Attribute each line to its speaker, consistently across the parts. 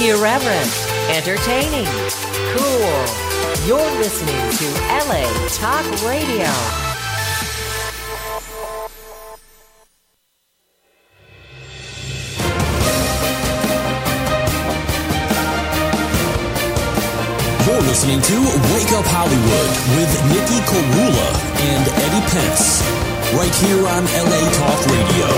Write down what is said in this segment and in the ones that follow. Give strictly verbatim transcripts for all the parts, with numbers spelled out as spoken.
Speaker 1: Irreverent, entertaining, cool. You're listening to L A Talk Radio.
Speaker 2: You're listening to Wake Up Hollywood with Nikki Korula and Eddie Pence, right here on L A Talk Radio.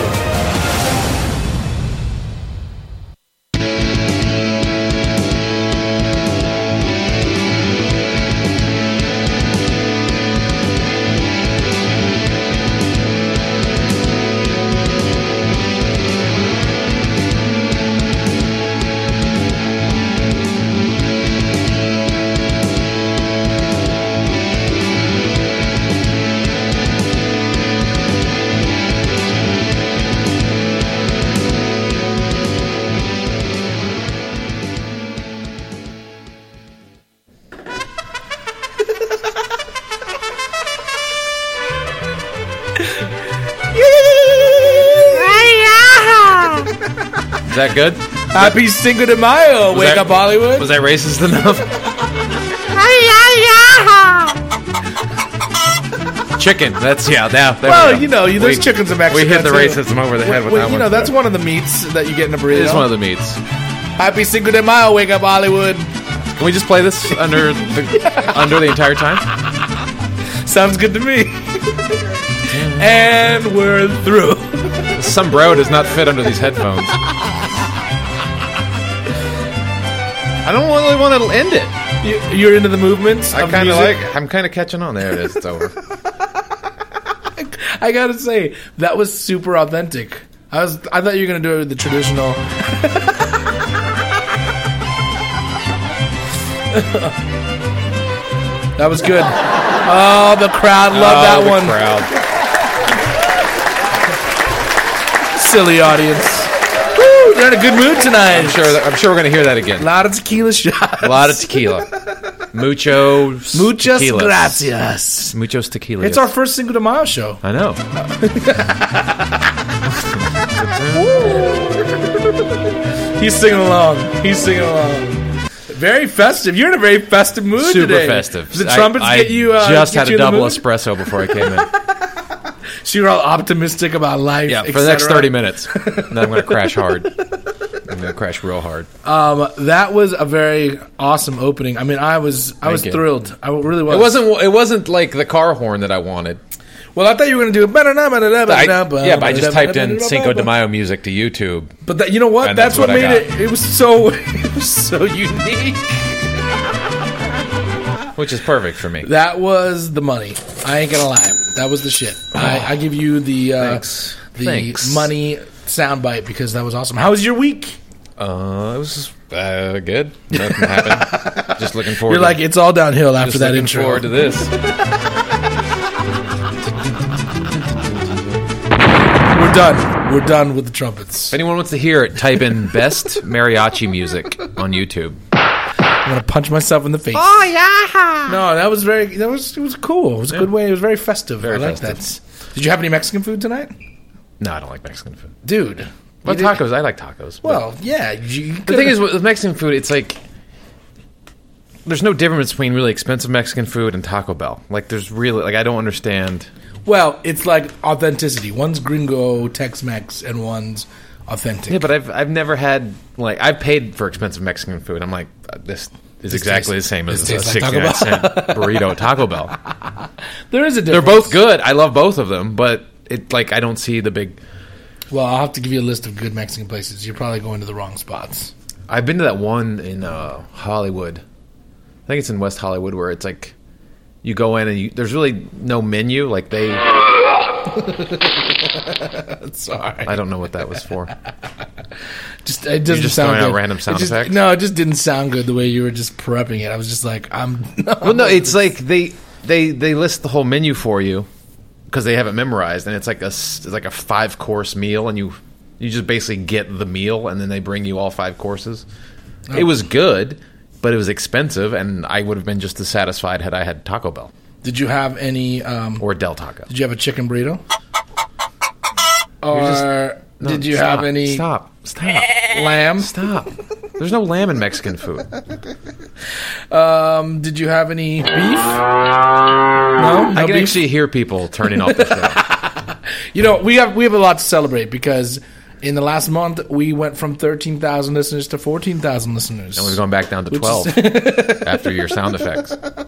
Speaker 3: Is that good?
Speaker 4: Happy Cinco de Mayo, Wake
Speaker 3: that,
Speaker 4: Up Hollywood.
Speaker 3: Was that racist enough? Chicken. That's, yeah, now.
Speaker 4: Well,
Speaker 3: we
Speaker 4: you know, there's
Speaker 3: we,
Speaker 4: chickens in Mexico.
Speaker 3: We hit the
Speaker 4: too.
Speaker 3: racism over the head with
Speaker 4: well,
Speaker 3: that
Speaker 4: you
Speaker 3: one.
Speaker 4: know, that's one of the meats that you get in a burrito.
Speaker 3: It is one of the meats.
Speaker 4: Happy Cinco de Mayo, Wake Up Hollywood.
Speaker 3: Can we just play this under the, under the entire time?
Speaker 4: Sounds good to me. And we're through.
Speaker 3: The sombrero does not fit under these headphones. I don't really want to end it.
Speaker 4: You, you're into the movements.
Speaker 3: I kind of like. I'm kind of catching on. There it is. It's over.
Speaker 4: I gotta say that was super authentic. I was. I thought you were gonna do it with the traditional. That was good. Oh, the crowd loved
Speaker 3: oh,
Speaker 4: that
Speaker 3: the
Speaker 4: one.
Speaker 3: Crowd.
Speaker 4: Silly audience. Woo, they're in a good mood tonight.
Speaker 3: I'm sure. That, I'm sure we're going to hear that again.
Speaker 4: A lot of tequila shots.
Speaker 3: A lot of tequila. Muchos.
Speaker 4: Muchas
Speaker 3: tequilas.
Speaker 4: gracias.
Speaker 3: Muchos tequila.
Speaker 4: It's our first Cinco de Mayo show.
Speaker 3: I know.
Speaker 4: He's singing along. He's singing along. Very festive. You're in a very festive mood
Speaker 3: Super
Speaker 4: today.
Speaker 3: festive.
Speaker 4: The trumpets
Speaker 3: I, I
Speaker 4: get you. Uh,
Speaker 3: just
Speaker 4: get
Speaker 3: had
Speaker 4: you
Speaker 3: a double
Speaker 4: in the mood?
Speaker 3: espresso before I came in.
Speaker 4: So you're all optimistic about life.
Speaker 3: Yeah, for the next thirty minutes. Then I'm going to crash hard. I'm going to crash real hard.
Speaker 4: Um, that was a very awesome opening. I mean, I was I
Speaker 3: Thank
Speaker 4: was
Speaker 3: you.
Speaker 4: thrilled. I really was.
Speaker 3: It wasn't. It wasn't like the car horn that I wanted.
Speaker 4: Well, I thought you were going to do it.
Speaker 3: I, yeah, but I just typed in Cinco de Mayo music to YouTube.
Speaker 4: But that, you know what?
Speaker 3: And
Speaker 4: That's,
Speaker 3: that's
Speaker 4: what,
Speaker 3: what I
Speaker 4: made
Speaker 3: got.
Speaker 4: it. It was so it was so unique.
Speaker 3: Which is perfect for me.
Speaker 4: That was the money. I ain't gonna lie. That was the shit. I, I give you the uh,
Speaker 3: Thanks.
Speaker 4: the
Speaker 3: Thanks.
Speaker 4: money soundbite because that was awesome. How was your week?
Speaker 3: Uh, it was uh, good. Nothing happened. Just looking forward.
Speaker 4: You're
Speaker 3: to,
Speaker 4: like it's all downhill after
Speaker 3: just
Speaker 4: that
Speaker 3: looking
Speaker 4: intro.
Speaker 3: forward to this.
Speaker 4: We're done. We're done with the trumpets.
Speaker 3: If anyone wants to hear it, type in best mariachi music on YouTube.
Speaker 4: I'm gonna punch myself in the face.
Speaker 3: Oh yeah!
Speaker 4: No, that was very. That was. It was cool. It was a good way. It was very festive.
Speaker 3: Very
Speaker 4: I like
Speaker 3: festive.
Speaker 4: that. Did you have any Mexican food tonight,
Speaker 3: No, I don't like Mexican food.
Speaker 4: dude?
Speaker 3: But
Speaker 4: you did-
Speaker 3: tacos, I like tacos. but-
Speaker 4: Well, yeah. You
Speaker 3: the thing is with Mexican food, it's like there's no difference between really expensive Mexican food and Taco Bell. Like there's really like I don't understand.
Speaker 4: well, it's like authenticity. One's gringo Tex-Mex, and one's authentic.
Speaker 3: Yeah, but I've I've never had like I've paid for expensive Mexican food. I'm like uh, this is
Speaker 4: This
Speaker 3: exactly
Speaker 4: tastes-
Speaker 3: the same as
Speaker 4: this
Speaker 3: a
Speaker 4: tastes like
Speaker 3: sixty-nine
Speaker 4: Taco
Speaker 3: cent burrito at Taco Bell.
Speaker 4: There is a
Speaker 3: They're
Speaker 4: difference.
Speaker 3: both good. I love both of them, but it like I don't see the big.
Speaker 4: Well, I'll have to give you a list of good Mexican places. You're probably going to the wrong spots.
Speaker 3: I've been to that one in uh, Hollywood. I think it's in West Hollywood where it's like you go in and you, there's really no menu. Like they.
Speaker 4: Sorry.
Speaker 3: I don't know what that was for.
Speaker 4: Just it doesn't
Speaker 3: just
Speaker 4: sound
Speaker 3: throwing out
Speaker 4: good.
Speaker 3: random sound
Speaker 4: It just-
Speaker 3: effects?
Speaker 4: No, it just didn't sound good the way you were just prepping it. I was just like, I'm.
Speaker 3: Well, no, it's like they they they list the whole menu for you because they have it memorized, and it's like a s- it's like a five course meal, and you you just basically get the meal, and then they bring you all five courses.
Speaker 4: Oh.
Speaker 3: It was good, but it was expensive, and I would have been just as satisfied had I had Taco Bell
Speaker 4: Did you have any? Um,
Speaker 3: or Del Taco.
Speaker 4: did you have a chicken burrito? Or
Speaker 3: just- No,
Speaker 4: did you
Speaker 3: stop,
Speaker 4: have any
Speaker 3: Stop! Stop!
Speaker 4: lamb?
Speaker 3: Stop! There's no lamb in Mexican food.
Speaker 4: Um, did you have any beef? No, no
Speaker 3: I can
Speaker 4: beef?
Speaker 3: actually hear people turning off the show.
Speaker 4: You know, we have we have a lot to celebrate because in the last month we went from thirteen thousand listeners to fourteen thousand listeners.
Speaker 3: And we've gone back down to
Speaker 4: Which
Speaker 3: twelve
Speaker 4: is-
Speaker 3: after your sound effects.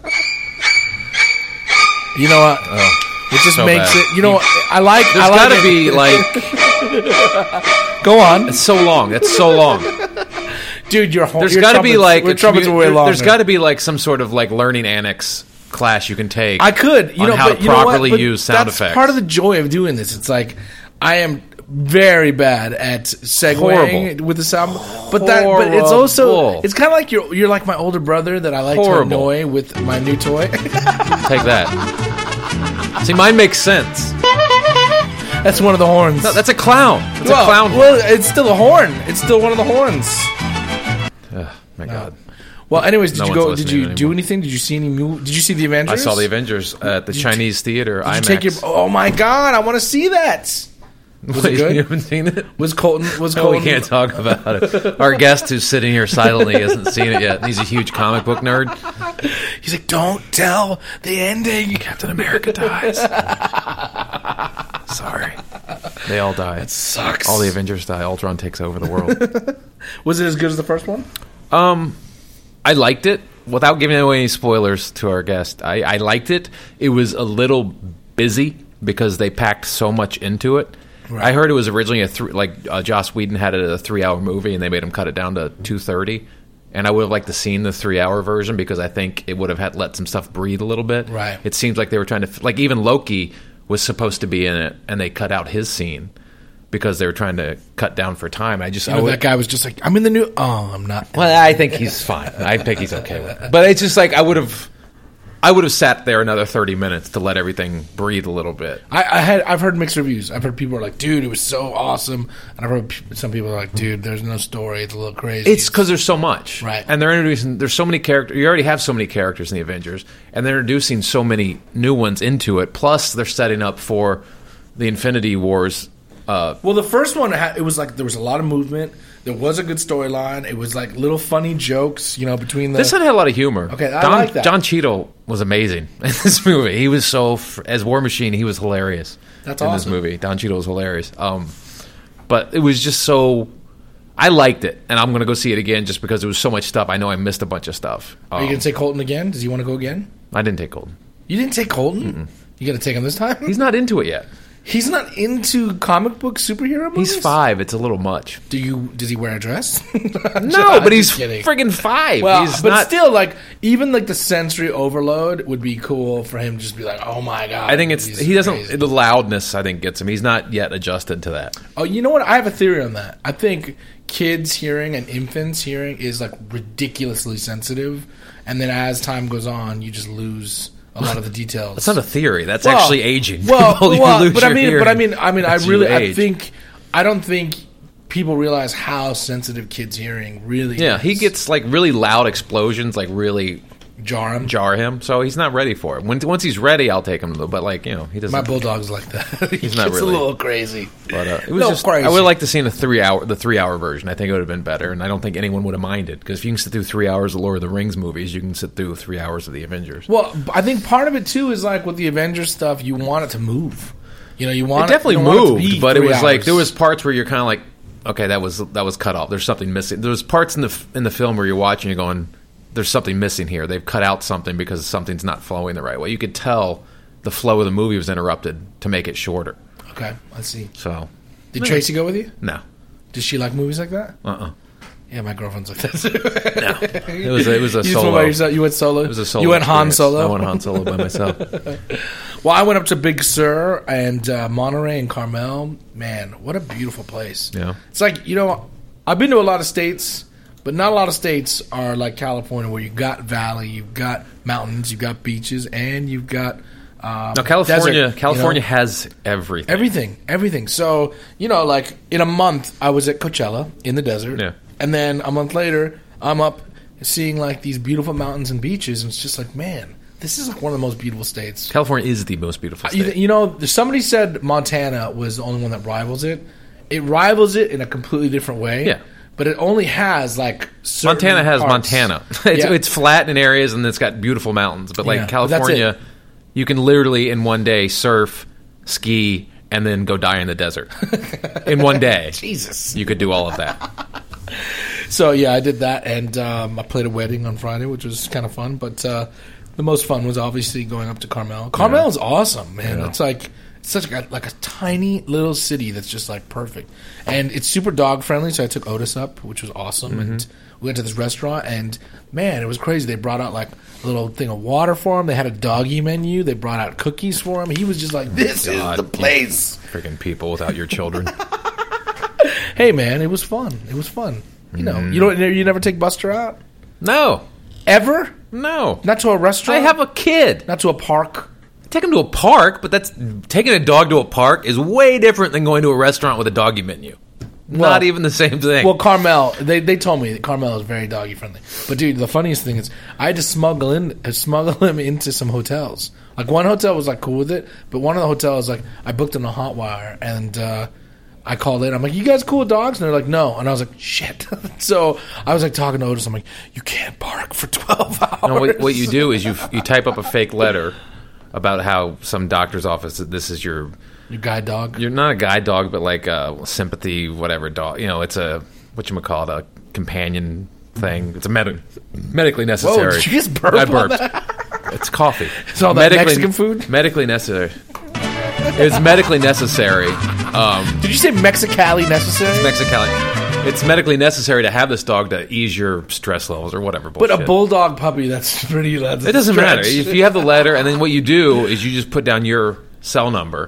Speaker 4: You know what?
Speaker 3: Oh,
Speaker 4: It just
Speaker 3: so
Speaker 4: makes
Speaker 3: bad.
Speaker 4: it. You know, what? I like.
Speaker 3: There's
Speaker 4: I like
Speaker 3: got to
Speaker 4: it.
Speaker 3: be like
Speaker 4: Go on,
Speaker 3: it's so long. It's so long.
Speaker 4: dude. Your whole.
Speaker 3: There's
Speaker 4: your
Speaker 3: got to be
Speaker 4: trumpets-
Speaker 3: like
Speaker 4: your
Speaker 3: a
Speaker 4: trumpets are
Speaker 3: commu-
Speaker 4: way
Speaker 3: there-
Speaker 4: longer.
Speaker 3: There's got to be like some sort of like learning annex class you can take.
Speaker 4: I could, you
Speaker 3: on
Speaker 4: know,
Speaker 3: how
Speaker 4: but
Speaker 3: to
Speaker 4: you know what?
Speaker 3: properly
Speaker 4: But
Speaker 3: use sound
Speaker 4: that's
Speaker 3: effects.
Speaker 4: part of the joy of doing this. It's like I am very bad at segueing
Speaker 3: Horrible.
Speaker 4: with the sound, but that, but it's also,
Speaker 3: Horrible.
Speaker 4: it's kind of like you're you're like my older brother that I like
Speaker 3: Horrible.
Speaker 4: to annoy with my new toy.
Speaker 3: Take that. See, mine makes sense.
Speaker 4: That's one of the horns.
Speaker 3: No, that's a clown. That's
Speaker 4: well,
Speaker 3: a clown.
Speaker 4: well, it's still a horn. It's still one of the horns.
Speaker 3: Ugh, my God.
Speaker 4: Well, anyways, did
Speaker 3: No
Speaker 4: you
Speaker 3: one's
Speaker 4: go? Did
Speaker 3: listening
Speaker 4: you do
Speaker 3: anymore.
Speaker 4: anything? Did you see any? Mu- did you see the Avengers?
Speaker 3: I saw the Avengers at the Chinese theater.
Speaker 4: Did you
Speaker 3: IMAX.
Speaker 4: take your? Oh my God! I want to see that. Was
Speaker 3: Wait,
Speaker 4: it good?
Speaker 3: You haven't seen it?
Speaker 4: Was Colton? Was
Speaker 3: No, we
Speaker 4: Colton?
Speaker 3: can't talk about it. Our guest who's sitting here silently hasn't seen it yet. He's a huge comic book nerd.
Speaker 4: He's like, don't tell the ending.
Speaker 3: Captain America dies. Sorry. They all die. It
Speaker 4: sucks.
Speaker 3: All the Avengers die. Ultron takes over the world.
Speaker 4: Was it as good as the first one?
Speaker 3: Um, I liked it. Without giving away any spoilers to our guest, I, I liked it. It was a little busy because they packed so much into it.
Speaker 4: Right.
Speaker 3: I heard it was originally a th- like uh, Joss Whedon had it as a three-hour movie, and they made him cut it down to two thirty. And I would have liked to seen the three-hour version because I think it would have had let some stuff breathe a little bit.
Speaker 4: Right.
Speaker 3: It seems like they were trying to like even Loki was supposed to be in it, and they cut out his scene because they were trying to cut down for time. I just
Speaker 4: You
Speaker 3: I
Speaker 4: know,
Speaker 3: would,
Speaker 4: that guy was just like, I'm in the new. Oh, I'm not.
Speaker 3: well, I think he's fine. I think he's okay with it. But it's just like I would have, I would have sat there another thirty minutes to let everything breathe a little bit.
Speaker 4: I, I had. I've heard mixed reviews. I've heard people are like, dude, it was so awesome, and I've heard p- some people are like, dude, there's no story. It's a little crazy.
Speaker 3: It's because there's so much,
Speaker 4: Right.
Speaker 3: And they're introducing. There's so many characters. You already have so many characters in the Avengers, and they're introducing so many new ones into it. Plus, they're setting up for the Infinity Wars. Uh,
Speaker 4: Well, the first one, had, it was like there was a lot of movement. There was a good storyline. It was like little funny jokes, you know, between the.
Speaker 3: this one had a lot of humor.
Speaker 4: Okay, I
Speaker 3: Don,
Speaker 4: like that.
Speaker 3: John Cheadle was amazing in this movie. He was so as War Machine. He was hilarious.
Speaker 4: That's
Speaker 3: in
Speaker 4: awesome.
Speaker 3: this movie. Don Cheadle was hilarious. Um, but it was just so. I liked it, and I'm going to go see it again just because there was so much stuff. I know I missed a bunch of stuff.
Speaker 4: Are you
Speaker 3: Um,
Speaker 4: gonna take Colton again? Does he want to go again?
Speaker 3: I didn't take Golden.
Speaker 4: You didn't take Colton. You gonna take him this time?
Speaker 3: He's not into it yet.
Speaker 4: He's not into comic book superhero movies.
Speaker 3: He's five. It's a little much.
Speaker 4: Do you? Does he wear a dress?
Speaker 3: No, but he's
Speaker 4: kidding.
Speaker 3: friggin' five.
Speaker 4: Well,
Speaker 3: he's
Speaker 4: but
Speaker 3: not.
Speaker 4: still, like even like the sensory overload would be cool for him to just be like, "Oh my god!"
Speaker 3: I think it's
Speaker 4: movies
Speaker 3: he
Speaker 4: are
Speaker 3: doesn't.
Speaker 4: crazy.
Speaker 3: The loudness I think gets him. He's not yet adjusted to that.
Speaker 4: Oh, you know what? I have a theory on that. I think kids' hearing and infants' hearing is like ridiculously sensitive, and then as time goes on, you just lose a lot of the details.
Speaker 3: That's not a theory. That's
Speaker 4: Well,
Speaker 3: actually aging.
Speaker 4: Well,
Speaker 3: People, you
Speaker 4: well
Speaker 3: lose
Speaker 4: but I
Speaker 3: your
Speaker 4: mean,
Speaker 3: hearing
Speaker 4: but I mean, I mean, I
Speaker 3: as you
Speaker 4: really, I
Speaker 3: age.
Speaker 4: think, I don't think people realize how sensitive kids' hearing really.
Speaker 3: Yeah,
Speaker 4: is.
Speaker 3: he gets like really loud explosions, like really
Speaker 4: jar him.
Speaker 3: jar him. So he's not ready for it. When, once he's ready, I'll take him. To the, but like you know, he doesn't.
Speaker 4: My bulldog's like that. he
Speaker 3: He's not
Speaker 4: gets
Speaker 3: really.
Speaker 4: a little crazy.
Speaker 3: But uh, it was
Speaker 4: No,
Speaker 3: just.
Speaker 4: crazy.
Speaker 3: I would like to see the three hour, the three hour version. I think it would have been better, and I don't think anyone would have minded because if you can sit through three hours of Lord of the Rings movies, you can sit through three hours of the Avengers.
Speaker 4: Well, I think part of it too is like with the Avengers stuff, you want it to move. You know, you want
Speaker 3: It definitely
Speaker 4: you don't want it to
Speaker 3: moved,
Speaker 4: be
Speaker 3: but it
Speaker 4: three
Speaker 3: was like
Speaker 4: hours.
Speaker 3: there was parts where you're kind of like, okay, that was that was cut off. There's something missing. There was parts in the f- in the film where you're watching, you're going, there's something missing here. They've cut out something because something's not flowing the right way. You could tell the flow of the movie was interrupted to make it shorter.
Speaker 4: Okay, let's see.
Speaker 3: So
Speaker 4: Did Tracy go with you?
Speaker 3: no,
Speaker 4: Does she like movies like that?
Speaker 3: uh, uh
Speaker 4: Yeah, my girlfriend's like that too.
Speaker 3: no. It was a, it was a
Speaker 4: You just
Speaker 3: solo.
Speaker 4: went by yourself? You went solo.
Speaker 3: It was a solo.
Speaker 4: You went Han
Speaker 3: experience.
Speaker 4: Solo.
Speaker 3: I went Han Solo by myself.
Speaker 4: Well, I went up to Big Sur and uh, Monterey and Carmel. Man, what a beautiful place.
Speaker 3: Yeah.
Speaker 4: It's like, you know, I've been to a lot of states, but not a lot of states are like California where you've got valley, you've got mountains, you've got beaches, and you've got um,
Speaker 3: Now California,
Speaker 4: desert,
Speaker 3: California
Speaker 4: you know?
Speaker 3: has everything.
Speaker 4: Everything, everything. So, you know, like in a month, I was at Coachella in the desert.
Speaker 3: Yeah.
Speaker 4: And then a month later, I'm up seeing like these beautiful mountains and beaches. And it's just like, man, this is like one of the most beautiful states.
Speaker 3: California is the most beautiful
Speaker 4: You,
Speaker 3: state.
Speaker 4: you know, somebody said Montana was the only one that rivals it. It rivals it in a completely different way.
Speaker 3: Yeah.
Speaker 4: but it only has like certain
Speaker 3: Montana has
Speaker 4: parts.
Speaker 3: Montana. It's,
Speaker 4: Yeah.
Speaker 3: it's flat in areas and it's got beautiful mountains. But like
Speaker 4: Yeah, but that's
Speaker 3: California,
Speaker 4: it.
Speaker 3: you can literally in one day surf, ski, and then go die in the desert. In one day.
Speaker 4: Jesus.
Speaker 3: You could do all of that.
Speaker 4: So yeah, I did that, and um, I played a wedding on Friday, which was kind of fun. But uh, the most fun was obviously going up to Carmel. Carmel
Speaker 3: Yeah.
Speaker 4: is awesome, man.
Speaker 3: Yeah.
Speaker 4: It's like it's such a, like a tiny little city that's just like perfect, and it's super dog friendly. So I took Otis up, which was awesome,
Speaker 3: Mm-hmm.
Speaker 4: and we went to this restaurant, and man, it was crazy. They brought out like a little thing of water for him. They had a doggy menu. They brought out cookies for him. He was just like, "This
Speaker 3: God,
Speaker 4: is the place."
Speaker 3: Freaking people without your children.
Speaker 4: Hey, man, it was fun. It was fun. You know,
Speaker 3: Mm-hmm.
Speaker 4: you don't. You never take Buster out
Speaker 3: No.
Speaker 4: ever.
Speaker 3: No.
Speaker 4: Not to a
Speaker 3: I
Speaker 4: restaurant.
Speaker 3: have a kid.
Speaker 4: Not to a park.
Speaker 3: Take him to a park, but that's taking a dog to a park is way different than going to a restaurant with a doggy menu.
Speaker 4: Well-
Speaker 3: Not even the same thing.
Speaker 4: Well, Carmel, they they told me that Carmel is very doggy friendly. But dude, the funniest thing is, I had to smuggle in uh, smuggle him into some hotels. Like one hotel was like cool with it, but one of the hotels like I booked on a hot wire and uh, I called in. I'm like, "You guys cool with dogs?" And they're like, "No." And I was like, "Shit." So I was like talking to Otis. I'm like, "You can't bark for twelve hours."
Speaker 3: No, what, what you do is you you type up a fake letter about how some doctor's office, this is your
Speaker 4: Your guide dog.
Speaker 3: you're not a guide dog, but like a sympathy whatever dog. You know, it's a whatchamacallit, a companion thing. It's a med- medically necessary.
Speaker 4: Whoa, did you just burp
Speaker 3: I
Speaker 4: on
Speaker 3: burped.
Speaker 4: that?
Speaker 3: It's coffee.
Speaker 4: It's all that Mexican food?
Speaker 3: Medically necessary. It's medically necessary. Um,
Speaker 4: Did you say Mexicali necessary?
Speaker 3: Mexicali. It's medically necessary to have this dog to ease your stress levels or whatever.
Speaker 4: but a
Speaker 3: bullshit.
Speaker 4: bulldog puppy, that's pretty. That's
Speaker 3: It doesn't matter.
Speaker 4: stretch.
Speaker 3: If you have the letter, and then what you do is you just put down your cell number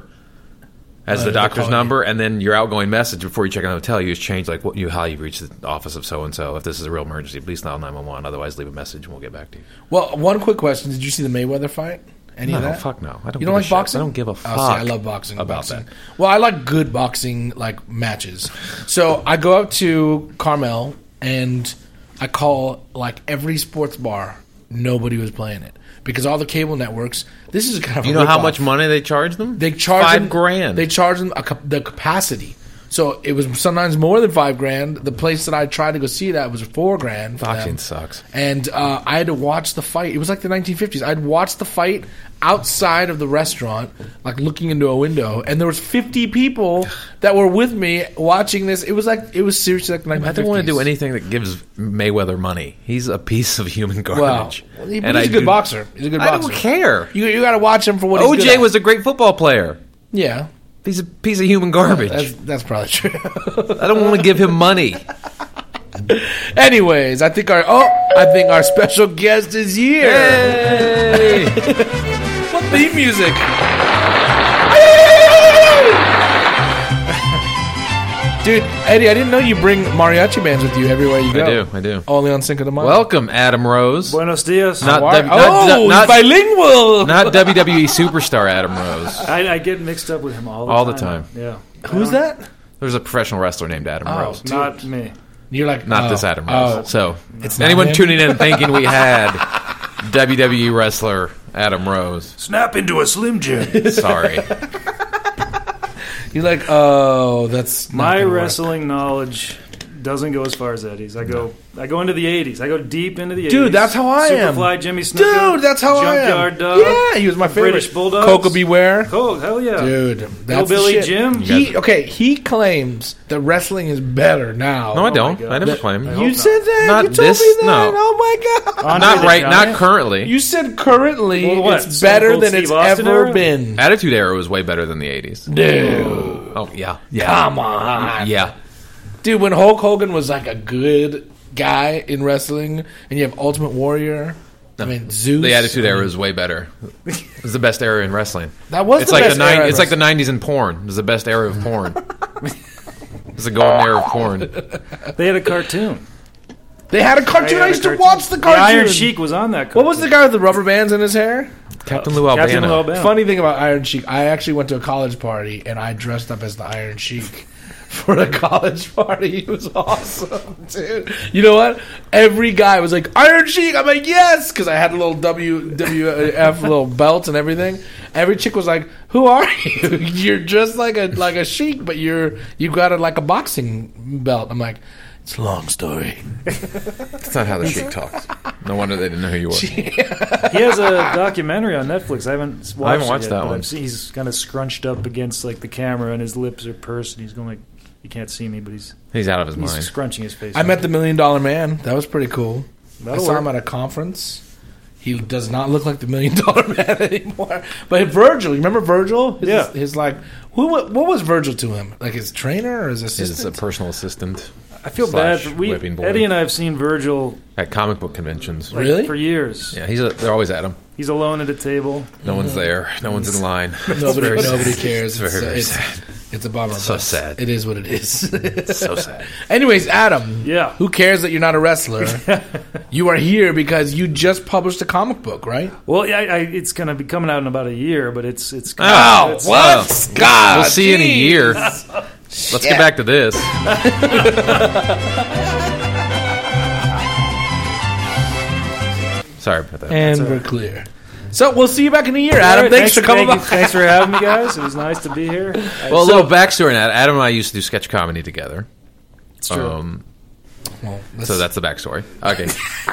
Speaker 3: as
Speaker 4: Uh,
Speaker 3: the
Speaker 4: they
Speaker 3: doctor's
Speaker 4: call
Speaker 3: number, and then your outgoing message before you check in the hotel, you just change like what you how you reach the office of so and so. If this is a real emergency, please dial nine one one. Otherwise, leave a message and we'll get back to you.
Speaker 4: Well, one quick question: did you see the Mayweather fight? Any
Speaker 3: No,
Speaker 4: of that?
Speaker 3: fuck no. I don't
Speaker 4: You
Speaker 3: give
Speaker 4: don't
Speaker 3: a
Speaker 4: like
Speaker 3: shit.
Speaker 4: boxing?
Speaker 3: I don't give a
Speaker 4: Oh,
Speaker 3: fuck.
Speaker 4: see, I love boxing
Speaker 3: about
Speaker 4: boxing.
Speaker 3: that.
Speaker 4: Well, I like good boxing like matches. So I go up to Carmel and I call like every sports bar. Nobody was playing it because all the cable networks. This is kind of
Speaker 3: You
Speaker 4: a
Speaker 3: know how
Speaker 4: rip-off.
Speaker 3: much money they charge them?
Speaker 4: They charge
Speaker 3: five
Speaker 4: them,
Speaker 3: grand.
Speaker 4: They charge them a, cap- the capacity. So it was sometimes more than five grand. The place that I tried to go see that was four grand. for
Speaker 3: Boxing
Speaker 4: them.
Speaker 3: sucks.
Speaker 4: And uh, I had to watch the fight. It was like the nineteen fifties. I'd watch the fight outside of the restaurant, like looking into a window, and there was fifty people that were with me watching this. It was like it was seriously like the nineteen
Speaker 3: I
Speaker 4: fifties.
Speaker 3: don't want to do anything that gives Mayweather money. He's a piece of human
Speaker 4: Well,
Speaker 3: garbage.
Speaker 4: he-
Speaker 3: And
Speaker 4: he's
Speaker 3: I
Speaker 4: a good
Speaker 3: do-
Speaker 4: boxer. He's a good
Speaker 3: I
Speaker 4: boxer.
Speaker 3: don't care.
Speaker 4: You you got to watch him for what he's
Speaker 3: O
Speaker 4: good
Speaker 3: J
Speaker 4: at.
Speaker 3: was a great football player.
Speaker 4: yeah.
Speaker 3: He's a piece of human garbage.
Speaker 4: That's that's probably true.
Speaker 3: I don't want to give him money.
Speaker 4: Anyways, I think our oh, I think our special guest is here.
Speaker 3: Hey!
Speaker 4: What theme music? Dude, Eddie, I didn't know you bring mariachi bands with you everywhere you go.
Speaker 3: I do, I do.
Speaker 4: Only on Cinco de Mayo.
Speaker 3: Welcome, Adam Rose.
Speaker 5: Buenos dias.
Speaker 3: Not,
Speaker 4: Why-
Speaker 3: W- not,
Speaker 4: oh,
Speaker 3: not,
Speaker 4: he's bilingual.
Speaker 3: not W W E superstar Adam Rose.
Speaker 5: I, I get mixed up with him all the
Speaker 3: All the
Speaker 5: time.
Speaker 3: time.
Speaker 5: Yeah.
Speaker 4: Who's that?
Speaker 3: There's a professional wrestler named Adam
Speaker 4: Oh,
Speaker 3: Rose.
Speaker 5: Not me.
Speaker 4: You're like
Speaker 3: Not
Speaker 4: oh,
Speaker 3: this Adam Rose.
Speaker 4: Oh,
Speaker 3: So,
Speaker 4: It's not
Speaker 3: anyone
Speaker 4: him?
Speaker 3: tuning in thinking we had W W E wrestler Adam Rose,
Speaker 5: Snap into a Slim Jim.
Speaker 3: sorry.
Speaker 4: you're like, oh, that's not
Speaker 5: My
Speaker 4: gonna work.
Speaker 5: wrestling knowledge doesn't go as far as Eddie's. I go I go into the eighties. I go deep into the eighties.
Speaker 4: Dude, that's how I am.
Speaker 5: Superfly Jimmy Snuka.
Speaker 4: Dude, that's how I am.
Speaker 5: Junkyard Dog.
Speaker 4: Yeah, he was my favorite.
Speaker 5: British Bulldogs.
Speaker 4: Coco Beware.
Speaker 5: Oh, hell yeah.
Speaker 4: Dude, that's
Speaker 5: Hillbilly
Speaker 4: the shit.
Speaker 5: Jim.
Speaker 4: He okay. He claims that wrestling is better now.
Speaker 3: No, I
Speaker 5: my
Speaker 3: don't.
Speaker 5: God.
Speaker 3: I never
Speaker 5: That-
Speaker 3: claimed.
Speaker 5: I
Speaker 4: You
Speaker 5: hope not.
Speaker 4: said that.
Speaker 3: Not
Speaker 4: you told
Speaker 3: this-
Speaker 4: me that.
Speaker 3: no.
Speaker 4: Oh my god.
Speaker 5: Andre
Speaker 3: Not
Speaker 5: the
Speaker 3: right, not
Speaker 5: Giant.
Speaker 3: currently.
Speaker 4: You said currently
Speaker 5: Well, what,
Speaker 4: it's
Speaker 5: Stone
Speaker 4: better
Speaker 5: Cold
Speaker 4: than
Speaker 5: Steve
Speaker 4: it's
Speaker 5: Austin
Speaker 4: ever
Speaker 5: era?
Speaker 4: been.
Speaker 3: Attitude Era was way better than the eighties.
Speaker 4: Dude,
Speaker 3: Oh, yeah. Yeah.
Speaker 4: come on.
Speaker 3: Yeah.
Speaker 4: Dude, when Hulk Hogan was like a good guy in wrestling, and you have Ultimate Warrior. I mean, Zeus.
Speaker 3: The Attitude
Speaker 4: I
Speaker 3: Era
Speaker 4: mean,
Speaker 3: was way better. It was the best era in wrestling.
Speaker 4: That was
Speaker 3: It's
Speaker 4: the
Speaker 3: like
Speaker 4: best
Speaker 3: the nine,
Speaker 4: era in
Speaker 3: It's like the
Speaker 4: wrestling.
Speaker 3: nineties in porn. It was the best era of porn. It's the golden era of porn.
Speaker 5: They had a cartoon.
Speaker 4: They had a
Speaker 5: They
Speaker 4: cartoon.
Speaker 5: had
Speaker 4: I
Speaker 5: a
Speaker 4: used to
Speaker 5: cartoon.
Speaker 4: watch the cartoon.
Speaker 5: The Iron Sheik was on that cartoon.
Speaker 4: What was the guy with the rubber bands in his hair?
Speaker 3: Captain Lou Albano.
Speaker 5: Captain Lou Albano.
Speaker 4: Funny thing about Iron Sheik, I actually went to a college party and I dressed up as the Iron Sheik for a college party. It was awesome, dude. You know what? Every guy was like, Iron Sheik. I'm like, yes, because I had a little W W F little belt and everything. Every chick was like, who are you? You're just like a like a sheik, but you're you got a, like a boxing belt. I'm like, It's a long story.
Speaker 3: That's not how the Sheik talks. No wonder they didn't know who you were.
Speaker 5: He has a documentary on Netflix. I haven't watched,
Speaker 3: I haven't watched
Speaker 5: it yet,
Speaker 3: that
Speaker 5: but
Speaker 3: one.
Speaker 5: I've seen- he's kind of scrunched up against like the camera, and his lips are pursed, and he's going like, "You can't see me," but he's
Speaker 3: He's out of his
Speaker 5: he's
Speaker 3: mind.
Speaker 5: scrunching his face.
Speaker 4: I met the Million Dollar Man. That was pretty cool. I
Speaker 5: That'll
Speaker 4: saw
Speaker 5: work.
Speaker 4: him at a conference. He does not look like the Million Dollar Man anymore. But Virgil, you remember Virgil? His,
Speaker 5: Yeah.
Speaker 4: His like, who? What was Virgil to him? Like his trainer or his
Speaker 3: He's
Speaker 4: assistant?
Speaker 3: a personal assistant
Speaker 5: I feel
Speaker 3: slash
Speaker 5: bad. For, we
Speaker 3: whipping boy.
Speaker 5: Eddie and I have seen Virgil
Speaker 3: at comic book conventions.
Speaker 5: like,
Speaker 4: Really?
Speaker 5: for years.
Speaker 3: Yeah, he's a, they're always at him.
Speaker 5: He's alone at a table.
Speaker 3: No one's there. No one's in line. It's
Speaker 4: Nobody,
Speaker 3: very
Speaker 4: nobody
Speaker 3: sad.
Speaker 4: cares.
Speaker 3: It's
Speaker 4: It's,
Speaker 3: very, very
Speaker 4: it's,
Speaker 3: sad.
Speaker 4: it's a bummer.
Speaker 3: So
Speaker 4: but
Speaker 3: sad.
Speaker 4: It is what it is.
Speaker 3: It's so sad.
Speaker 4: Anyways, Adam.
Speaker 5: Yeah.
Speaker 4: Who cares that you're not a wrestler? You are here because you just published a comic book, right?
Speaker 5: Well, yeah, I, I, it's going to be coming out in about a year, but it's it's.
Speaker 3: Oh,
Speaker 5: it's,
Speaker 3: what?
Speaker 4: God,
Speaker 3: We'll see you in a
Speaker 4: jeez.
Speaker 3: year. Let's get back to this. Sorry about that.
Speaker 4: And
Speaker 5: all
Speaker 4: we're
Speaker 5: right.
Speaker 4: clear. So we'll see you back in a year,
Speaker 5: All
Speaker 4: Adam.
Speaker 5: right,
Speaker 4: thanks, for coming
Speaker 5: thank
Speaker 4: by.
Speaker 5: you- Thanks for having me, guys. It was nice to be here. I-
Speaker 3: Well, a little backstory on that. Adam and I used to do sketch comedy together.
Speaker 5: it's true.
Speaker 3: Um,
Speaker 4: Well, let's-
Speaker 3: so that's the backstory. Okay.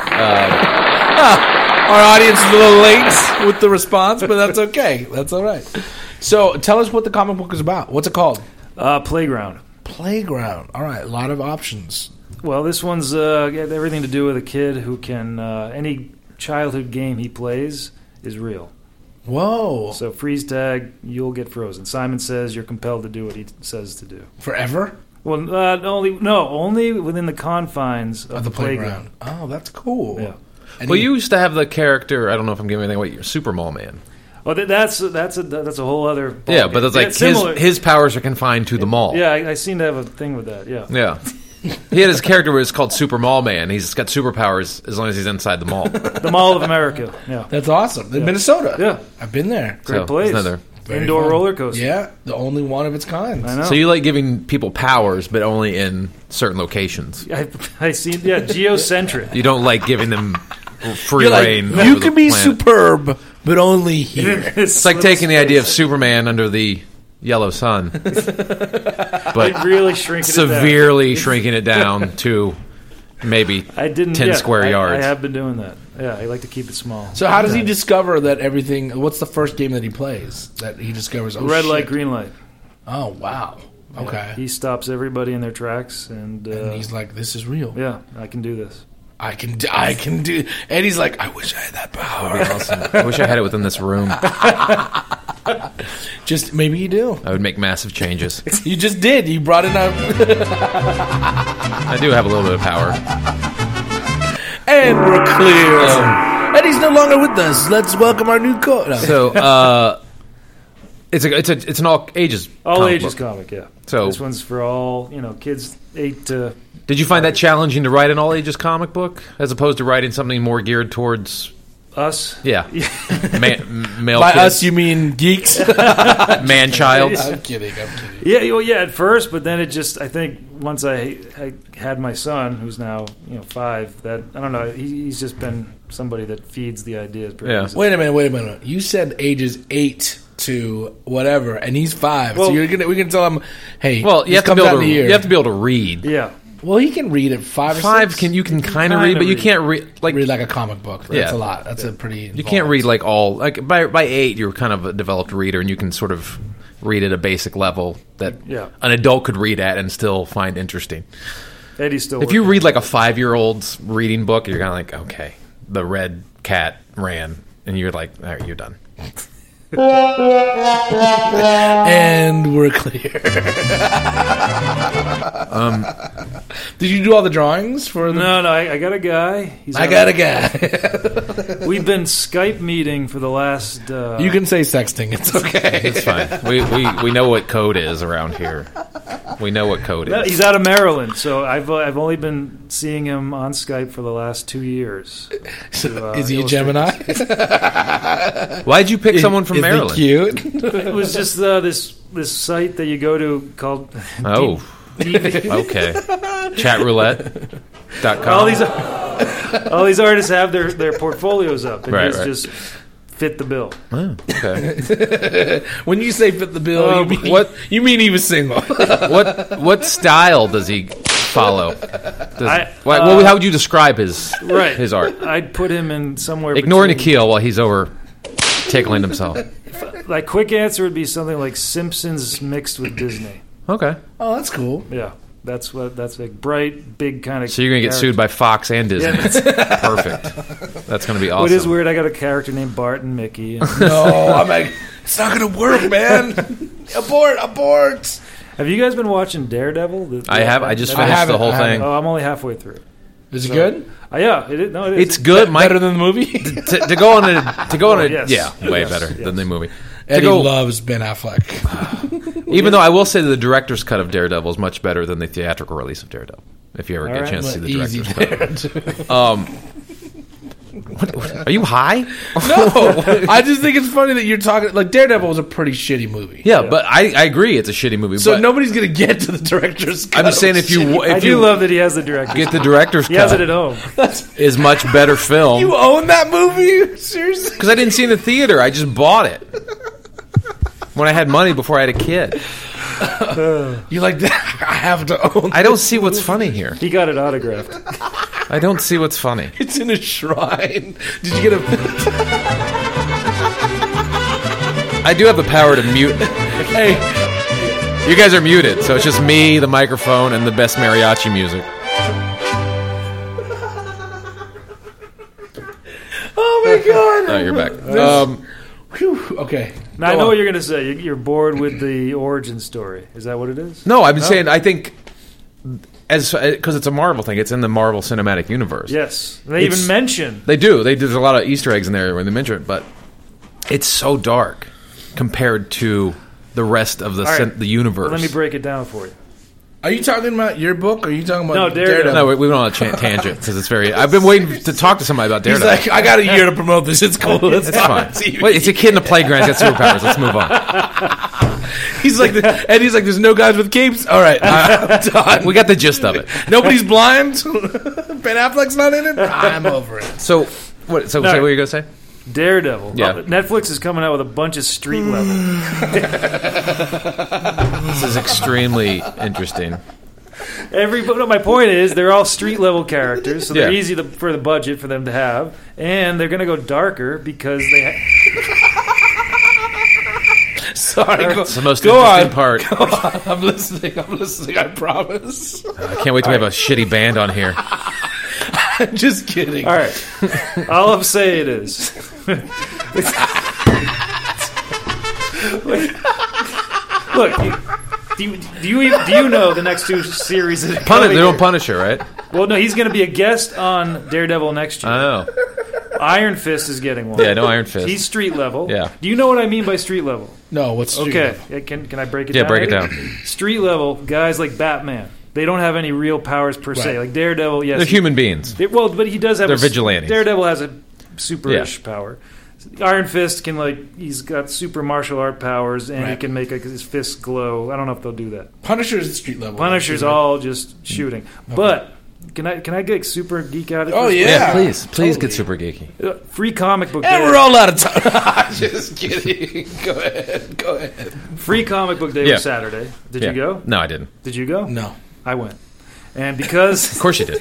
Speaker 4: Our audience is a little late with the response, but that's okay. That's all right. So tell us what the comic book is about. What's it called?
Speaker 5: uh, Playground.
Speaker 4: Playground. All right, a lot of options.
Speaker 5: Well, this one's uh, got everything to do with a kid who can uh, any childhood game he plays is real.
Speaker 4: Whoa.
Speaker 5: So freeze tag, you'll get frozen. Simon says you're compelled to do what he says to do.
Speaker 4: Forever?
Speaker 5: Well, uh, only no, only within the confines of,
Speaker 4: Of the playground. Oh, that's cool.
Speaker 5: Yeah.
Speaker 4: And
Speaker 3: Well,
Speaker 4: he-
Speaker 3: you used to have the character. I don't know if I'm giving anything away. You're Super Mall Man.
Speaker 5: Well, th- that's that's a that's a whole other.
Speaker 3: Yeah,
Speaker 5: ballgame.
Speaker 3: but it's like
Speaker 5: Yeah, similar-
Speaker 3: his his powers are confined to the mall.
Speaker 5: Yeah, I, I seem to have a thing with that. Yeah.
Speaker 3: Yeah. He had his character was called Super Mall Man. He's got superpowers as long as he's inside the mall.
Speaker 5: The Mall of America. Yeah.
Speaker 4: That's awesome. In Minnesota.
Speaker 5: Yeah.
Speaker 4: I've been there.
Speaker 5: Great
Speaker 3: So,
Speaker 5: place.
Speaker 3: it's another-
Speaker 4: Very
Speaker 5: Indoor
Speaker 4: fun.
Speaker 5: roller coaster.
Speaker 4: Yeah, the only one of its kind.
Speaker 5: I know.
Speaker 3: So you like giving people powers, but only in certain locations.
Speaker 5: I, I see. Yeah, geocentric.
Speaker 3: You don't like giving them free
Speaker 4: You're like,
Speaker 3: reign.
Speaker 4: you
Speaker 3: over the
Speaker 4: can be
Speaker 3: planet.
Speaker 4: superb, but only here.
Speaker 3: It's like taking the idea of Superman under the yellow sun, but
Speaker 5: Like really shrinking it down.
Speaker 3: severely shrinking it down to maybe
Speaker 5: I didn't.
Speaker 3: ten
Speaker 5: yeah,
Speaker 3: square
Speaker 5: I,
Speaker 3: yards.
Speaker 5: I have been doing that. Yeah, I like to keep it small.
Speaker 4: So how does he discover that everything? What's the first game that he plays that he discovers? Oh,
Speaker 5: Red
Speaker 4: shit.
Speaker 5: light, green light.
Speaker 4: Oh wow. Okay.
Speaker 5: He stops everybody in their tracks, and, uh,
Speaker 4: and he's like, "This is real.
Speaker 5: yeah, I can do this.
Speaker 4: I can. Do, I can do." And he's like, "I wish I had that power."
Speaker 3: Awesome. I wish I had it within this room.
Speaker 4: Just maybe you do.
Speaker 3: I would make massive changes.
Speaker 4: You just did. You brought it up,
Speaker 3: I do have a little bit of power.
Speaker 4: and we're clear. And he's no longer with us. Let's welcome our new co. No.
Speaker 3: So uh, it's a it's a it's an all ages
Speaker 5: All
Speaker 3: comic
Speaker 5: ages
Speaker 3: book.
Speaker 5: comic. Yeah.
Speaker 3: So-
Speaker 5: this one's for all you know, kids eight to.
Speaker 3: Did you find that challenging to write an all ages comic book as opposed to writing something more geared towards
Speaker 5: Us.
Speaker 3: yeah, man, male
Speaker 4: By
Speaker 3: kids,
Speaker 4: us, you mean geeks?
Speaker 3: man child?
Speaker 4: I'm kidding. I'm kidding.
Speaker 5: Yeah, well, yeah, at first, but then it just, I think once I, I had my son, who's now, you know, five, that, I don't know, he, he's just been somebody that feeds the ideas pretty
Speaker 3: Yeah.
Speaker 5: easily.
Speaker 4: Wait a minute. Wait a minute. You said ages eight to whatever, and he's five.
Speaker 5: Well-
Speaker 4: so you're gonna we can tell him, hey,
Speaker 3: Well, you
Speaker 4: this
Speaker 3: have to
Speaker 4: comes
Speaker 3: be
Speaker 4: out
Speaker 3: able
Speaker 4: in
Speaker 3: to
Speaker 4: a year.
Speaker 3: you have to be able to read.
Speaker 5: Yeah.
Speaker 4: Well, he can read at five. Or
Speaker 3: Five
Speaker 4: six.
Speaker 3: can you can kind of
Speaker 5: kinda
Speaker 3: read, but you
Speaker 5: read.
Speaker 3: can't read like
Speaker 4: read like a comic book. That's
Speaker 3: Yeah.
Speaker 4: a lot. That's a pretty.
Speaker 3: you
Speaker 4: Involved.
Speaker 3: can't read like all like by by eight you're kind of a developed reader and you can sort of read at a basic level that
Speaker 5: Yeah.
Speaker 3: an adult could read at and still find interesting.
Speaker 5: Eddie's still
Speaker 3: If you
Speaker 5: working.
Speaker 3: read like a five year old's reading book, you're kind of like, okay, the red cat ran, and you're like, all right, you're done.
Speaker 4: And we're clear.
Speaker 3: Um,
Speaker 4: Did you do all the drawings for the?
Speaker 5: No, no, I, I got a guy. He's
Speaker 4: I
Speaker 5: on-
Speaker 4: got a guy.
Speaker 5: We've been Skype meeting for the last. Uh,
Speaker 4: You can say sexting. It's okay.
Speaker 3: It's fine. We, we we know what code is around here. We know what code
Speaker 5: No,
Speaker 3: is.
Speaker 5: he's out of Maryland, so I've uh, I've only been seeing him on Skype for the last two years. To, uh,
Speaker 4: Is he a
Speaker 5: illustrate
Speaker 4: Gemini?
Speaker 3: Why'd you pick someone from
Speaker 4: Is
Speaker 3: Maryland?
Speaker 4: he cute?
Speaker 5: It was just uh, this this site that you go to called
Speaker 3: Oh,
Speaker 5: D V.
Speaker 3: okay. Chatroulette dot com.
Speaker 5: all these all these artists have their, their portfolios up, and
Speaker 3: Right,
Speaker 5: his
Speaker 3: right.
Speaker 5: just fit the bill.
Speaker 3: Oh, okay.
Speaker 4: When you say fit the bill,
Speaker 3: Uh,
Speaker 4: you mean
Speaker 3: what-
Speaker 4: You mean he was single?
Speaker 3: What what style does he follow. Does,
Speaker 5: I-
Speaker 3: why,
Speaker 5: uh,
Speaker 3: well, how would you describe his
Speaker 5: Right.
Speaker 3: his art?
Speaker 5: I'd put him in somewhere.
Speaker 3: Ignore
Speaker 5: between,
Speaker 3: Nikhil while he's over tickling himself.
Speaker 5: Like, quick answer would be something like Simpsons mixed with Disney.
Speaker 3: Okay.
Speaker 4: Oh, that's cool.
Speaker 5: Yeah, that's what that's like bright, big kind of.
Speaker 3: So you're going to get sued by Fox and Disney.
Speaker 5: Yeah, that's-
Speaker 3: Perfect. That's going to be awesome.
Speaker 5: What is weird? I got a character named Bart and Mickey. And
Speaker 4: No, I'm like, it's not gonna work, man. abort, abort.
Speaker 5: have you guys been watching Daredevil? The-
Speaker 3: I have. I just
Speaker 5: I
Speaker 3: finished
Speaker 4: haven't,
Speaker 3: the whole
Speaker 4: I haven't.
Speaker 3: thing.
Speaker 5: Oh, I'm only halfway through.
Speaker 4: Is it
Speaker 5: So-
Speaker 4: good?
Speaker 5: Uh, yeah, it is. No, it is.
Speaker 3: It's good. Mike,
Speaker 4: Better than the movie?
Speaker 3: to, to go on a to go on a
Speaker 5: Oh, yes.
Speaker 3: yeah, way
Speaker 5: Yes,
Speaker 3: better
Speaker 5: yes.
Speaker 3: than the movie. To
Speaker 4: Eddie
Speaker 3: go,
Speaker 4: loves Ben Affleck.
Speaker 3: even though I will say that the director's cut of Daredevil is much better than the theatrical release of Daredevil. If you ever
Speaker 5: All
Speaker 3: get a
Speaker 5: right.
Speaker 3: chance to see the
Speaker 4: Easy
Speaker 3: director's cut.
Speaker 4: there.
Speaker 3: Um, what, what- are you high?
Speaker 4: No, I just think it's funny that you're talking like Daredevil was a pretty shitty movie.
Speaker 3: Yeah, but I, I agree it's a shitty movie.
Speaker 4: So
Speaker 3: but
Speaker 4: nobody's gonna get to the director's cut.
Speaker 3: I'm just saying if you
Speaker 5: I
Speaker 3: if
Speaker 5: do
Speaker 3: you
Speaker 5: love that he has the director.
Speaker 3: get the director's
Speaker 5: He has it
Speaker 3: cut
Speaker 5: at home.
Speaker 3: is much better film
Speaker 4: you own that movie? Seriously?
Speaker 3: because I didn't see it in the theater. I just bought it when I had money before I had a kid.
Speaker 4: You like that? I have to own.
Speaker 3: I don't see what's funny here.
Speaker 5: He got it autographed.
Speaker 3: I don't see what's funny.
Speaker 4: It's in a shrine. Did you get a?
Speaker 3: I do have the power to mute.
Speaker 4: Hey,
Speaker 3: You guys are muted, so it's just me, the microphone, and the best mariachi music.
Speaker 4: oh my god.
Speaker 3: Oh, you're back. Um,
Speaker 4: Whew. Okay.
Speaker 5: Now, I
Speaker 4: Go
Speaker 5: know
Speaker 4: on.
Speaker 5: what you're going to say. You- You're bored with the origin story. Is that what it is?
Speaker 3: no, I've been saying I think as because it's a Marvel thing. It's in the Marvel Cinematic Universe.
Speaker 5: Yes. They
Speaker 3: It's-
Speaker 5: even mention.
Speaker 3: They do. They there's a lot of Easter eggs in there when they mention it, but it's so dark compared to the rest of the
Speaker 5: All right.
Speaker 3: cin- the universe.
Speaker 5: Let me break it down for you.
Speaker 4: Are you talking about your book? Or are you talking about
Speaker 5: No, Daredevil.
Speaker 3: No, we, we went on a cha- tangent because it's very. I've been waiting to talk to somebody about
Speaker 4: He's
Speaker 3: Daredevil.
Speaker 4: like, I got a year to promote this. It's cool. It's
Speaker 3: It's fine. Wait, it's a kid in the playground. He's got superpowers. Let's move on.
Speaker 4: He's like, and he's like, there's no guys with capes. All right, I'm done.
Speaker 3: We got the gist of it.
Speaker 4: Nobody's blind. Ben Affleck's not in it. I'm over it.
Speaker 3: So, what? So,
Speaker 5: No.
Speaker 3: say what you're gonna say?
Speaker 5: Daredevil.
Speaker 3: Yeah.
Speaker 5: Well, Netflix is coming out with a bunch of street level.
Speaker 3: This is extremely interesting.
Speaker 5: Every, but no, my point is, they're all street level characters, so they're
Speaker 3: Yeah.
Speaker 5: easy to, for the budget for them to have, and they're going to go darker because they. Ha-
Speaker 4: Sorry. Go,
Speaker 3: It's the most
Speaker 4: go
Speaker 3: interesting
Speaker 4: on.
Speaker 3: part.
Speaker 4: Go on. I'm listening. I'm listening. I promise.
Speaker 3: I can't wait to have a shitty band on here.
Speaker 4: I'm just kidding.
Speaker 5: all right, all I'm saying is, look. You, do you, do you even- do you know the next two series? That are
Speaker 3: Pun-
Speaker 5: coming
Speaker 3: they're doing
Speaker 5: here?
Speaker 3: Punisher, right?
Speaker 5: Well, no, he's going to be a guest on Daredevil next year.
Speaker 3: I know.
Speaker 5: Iron Fist is getting one.
Speaker 3: Yeah, no Iron Fist.
Speaker 5: He's street level.
Speaker 3: Yeah.
Speaker 5: Do you know what I mean by street level?
Speaker 4: No, what's street
Speaker 5: Okay.
Speaker 4: level?
Speaker 5: Yeah, Can can I break it
Speaker 3: Yeah,
Speaker 5: down?
Speaker 3: break it
Speaker 5: Ready?
Speaker 3: down.
Speaker 5: Street level guys like Batman. They don't have any real powers per se.
Speaker 4: Right.
Speaker 5: Like Daredevil, yes.
Speaker 3: They're
Speaker 5: he-
Speaker 3: human beings.
Speaker 5: they- well, but he does have
Speaker 3: They're
Speaker 5: a,
Speaker 3: vigilantes.
Speaker 5: Daredevil has a super-ish
Speaker 3: Yeah.
Speaker 5: power. Iron Fist can like he's got super martial art powers and he
Speaker 4: Right.
Speaker 5: can make like, his fists glow. I don't know if they'll do that.
Speaker 4: Punisher's street level.
Speaker 5: Punisher's
Speaker 4: Right?
Speaker 5: all just shooting. But can I can I get super geek out of
Speaker 4: Oh,
Speaker 5: this?
Speaker 4: yeah.
Speaker 3: Yeah, please, please
Speaker 4: Totally.
Speaker 3: get super geeky.
Speaker 5: Uh, Free comic book
Speaker 4: And
Speaker 5: day.
Speaker 4: we're all out of time. Just kidding. Go ahead. Go ahead.
Speaker 5: Free comic book day
Speaker 3: Yeah.
Speaker 5: was Saturday. Did
Speaker 3: Yeah.
Speaker 5: you go?
Speaker 3: No, I didn't.
Speaker 5: Did you go?
Speaker 4: No.
Speaker 5: I went. And because
Speaker 3: Of course you did.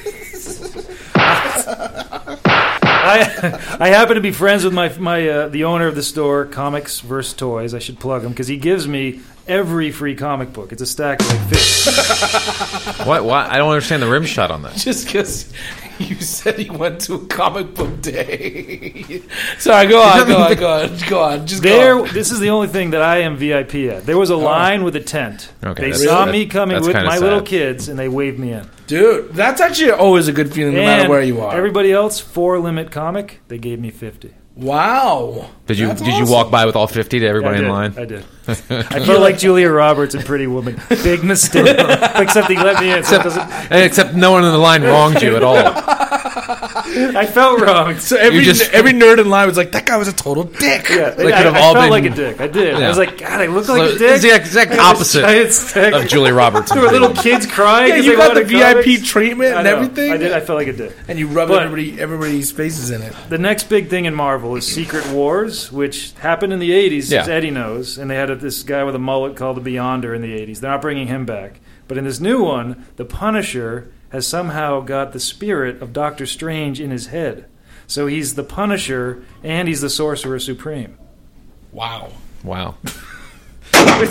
Speaker 5: I I happen to be friends with my my uh, the owner of the store, Comics versus Toys. I should plug him because he gives me every free comic book. It's a stack of like fifty.
Speaker 3: What? Why? I don't understand the rim shot on that.
Speaker 4: Just because you said he went to a comic book day. Sorry, go on, go on, go on, go on. Just
Speaker 5: There,
Speaker 4: go on.
Speaker 5: this is the only thing that I am V I P at. There was a line with a tent.
Speaker 3: Okay,
Speaker 5: they
Speaker 3: that's-
Speaker 5: saw
Speaker 3: that-
Speaker 5: me coming
Speaker 3: that's
Speaker 5: with
Speaker 3: kinda
Speaker 5: my
Speaker 3: sad.
Speaker 5: little kids, and they waved me in.
Speaker 4: Dude, that's actually always a good feeling no matter
Speaker 5: And
Speaker 4: where you are.
Speaker 5: Everybody else, four limit comic, they gave me fifty.
Speaker 4: Wow.
Speaker 3: Did you
Speaker 4: That's
Speaker 3: did you
Speaker 4: awesome.
Speaker 3: walk by with all fifty to
Speaker 5: Yeah,
Speaker 3: everybody
Speaker 5: I did.
Speaker 3: in line?
Speaker 5: I did. I felt like Julia Roberts in Pretty Woman. Big mistake. Except he let me in. So it doesn't,
Speaker 3: Except no one in the line wronged you at all.
Speaker 5: I felt wrong.
Speaker 4: So every
Speaker 3: You just-
Speaker 4: every nerd in line was like, that guy was a total dick.
Speaker 5: Yeah,
Speaker 3: They
Speaker 5: I,
Speaker 3: could have
Speaker 5: I
Speaker 3: all
Speaker 5: felt
Speaker 3: been-
Speaker 5: like a dick. I did. I
Speaker 3: Yeah.
Speaker 5: was like, God, I look
Speaker 3: So
Speaker 5: like a dick.
Speaker 3: it's the exact opposite
Speaker 5: Giant stick.
Speaker 3: of Julie Roberts.
Speaker 5: There were little kids crying.
Speaker 4: Yeah,
Speaker 5: 'cause
Speaker 4: you
Speaker 5: they
Speaker 4: got the
Speaker 5: wanted
Speaker 4: V I P
Speaker 5: comics.
Speaker 4: treatment
Speaker 5: I
Speaker 4: and
Speaker 5: know.
Speaker 4: everything.
Speaker 5: I did. I felt like a dick.
Speaker 4: And you rub
Speaker 5: But-
Speaker 4: everybody everybody's faces in it.
Speaker 5: The next big thing in Marvel is Secret Wars. Wars, which happened in the eighties,
Speaker 3: Yeah.
Speaker 5: as Eddie knows, and they had a, this guy with a mullet called the Beyonder in the eighties. They're not bringing him back. But in this new one, the Punisher has somehow got the spirit of Doctor Strange in his head. So he's the Punisher, and he's the Sorcerer Supreme.
Speaker 4: Wow.
Speaker 3: Wow. that,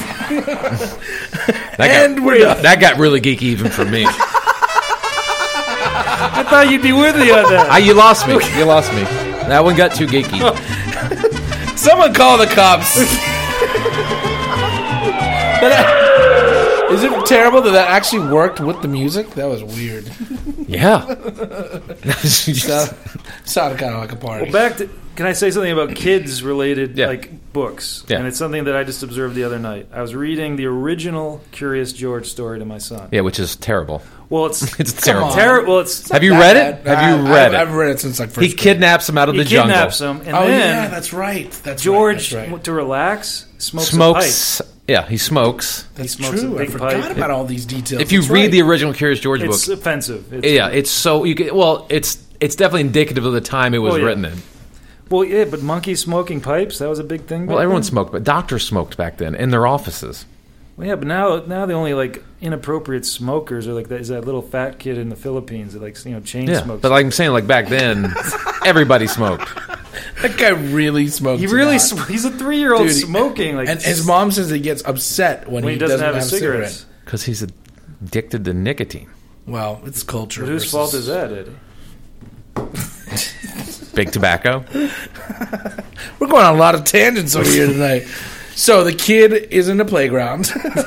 Speaker 4: And
Speaker 3: got,
Speaker 4: we're done.
Speaker 3: that got really geeky even for me.
Speaker 5: I thought you'd be with me on that.
Speaker 3: Ah, you lost me. You lost me. That one got too geeky.
Speaker 4: Someone call the cops. Is it terrible that that actually worked with the music? That was weird.
Speaker 3: Yeah.
Speaker 4: Sounded, sounded kind of like a party.
Speaker 5: Well, back to, can I say something about kids-related
Speaker 3: Yeah.
Speaker 5: like books?
Speaker 3: Yeah.
Speaker 5: And it's something that I just observed the other night. I was reading the original Curious George story to my son.
Speaker 3: Yeah, which is terrible.
Speaker 5: Well, it's
Speaker 3: It's terrible.
Speaker 4: on.
Speaker 5: terrible. Well, it's
Speaker 3: Have you
Speaker 4: That
Speaker 3: read it?
Speaker 4: bad.
Speaker 3: Have you
Speaker 4: I-
Speaker 3: read
Speaker 4: I've,
Speaker 3: it?
Speaker 4: I've read it since like first
Speaker 3: He
Speaker 4: grade.
Speaker 3: kidnaps him out of
Speaker 5: he
Speaker 3: the jungle.
Speaker 5: kidnaps him, and
Speaker 4: Oh
Speaker 5: then
Speaker 4: yeah, that's right. That's
Speaker 5: George,
Speaker 4: Right, that's right.
Speaker 5: to relax, smokes,
Speaker 3: Smokes. Yeah, he smokes.
Speaker 4: That's
Speaker 5: smokes a
Speaker 4: true. I
Speaker 5: big
Speaker 4: forgot
Speaker 5: pipe.
Speaker 4: about all these details.
Speaker 3: If you
Speaker 4: That's
Speaker 3: read
Speaker 4: right.
Speaker 3: the original Curious George
Speaker 5: a pipe. It's
Speaker 3: book,
Speaker 5: offensive. It's,
Speaker 3: yeah, it's so you can. Well, it's it's definitely indicative of the time it was
Speaker 5: Oh, yeah.
Speaker 3: written in.
Speaker 5: Well, yeah, but monkeys smoking pipes—that was a big thing.
Speaker 3: Well,
Speaker 5: back
Speaker 3: everyone
Speaker 5: then.
Speaker 3: smoked, but doctors smoked back then in their offices.
Speaker 5: Well, yeah, but now, now the only like inappropriate smokers are like that is that little fat kid in the Philippines that like you know chain
Speaker 3: Yeah,
Speaker 5: smokes.
Speaker 3: but like I'm saying, like back then, everybody smoked.
Speaker 4: that guy really smoked.
Speaker 5: he
Speaker 4: a
Speaker 5: really
Speaker 4: lot.
Speaker 5: sm- he's a three-year-old
Speaker 4: Dude, he-
Speaker 5: smoking like
Speaker 4: and his mom says he gets upset when,
Speaker 5: when he doesn't, have, his
Speaker 4: cigarette.
Speaker 5: cigarettes.
Speaker 3: Because he's addicted to nicotine.
Speaker 4: Well, it's culture.
Speaker 5: But whose
Speaker 4: versus-
Speaker 5: fault is that, Eddie?
Speaker 3: Big tobacco.
Speaker 4: We're going on a lot of tangents over here tonight. So the kid is in the playground.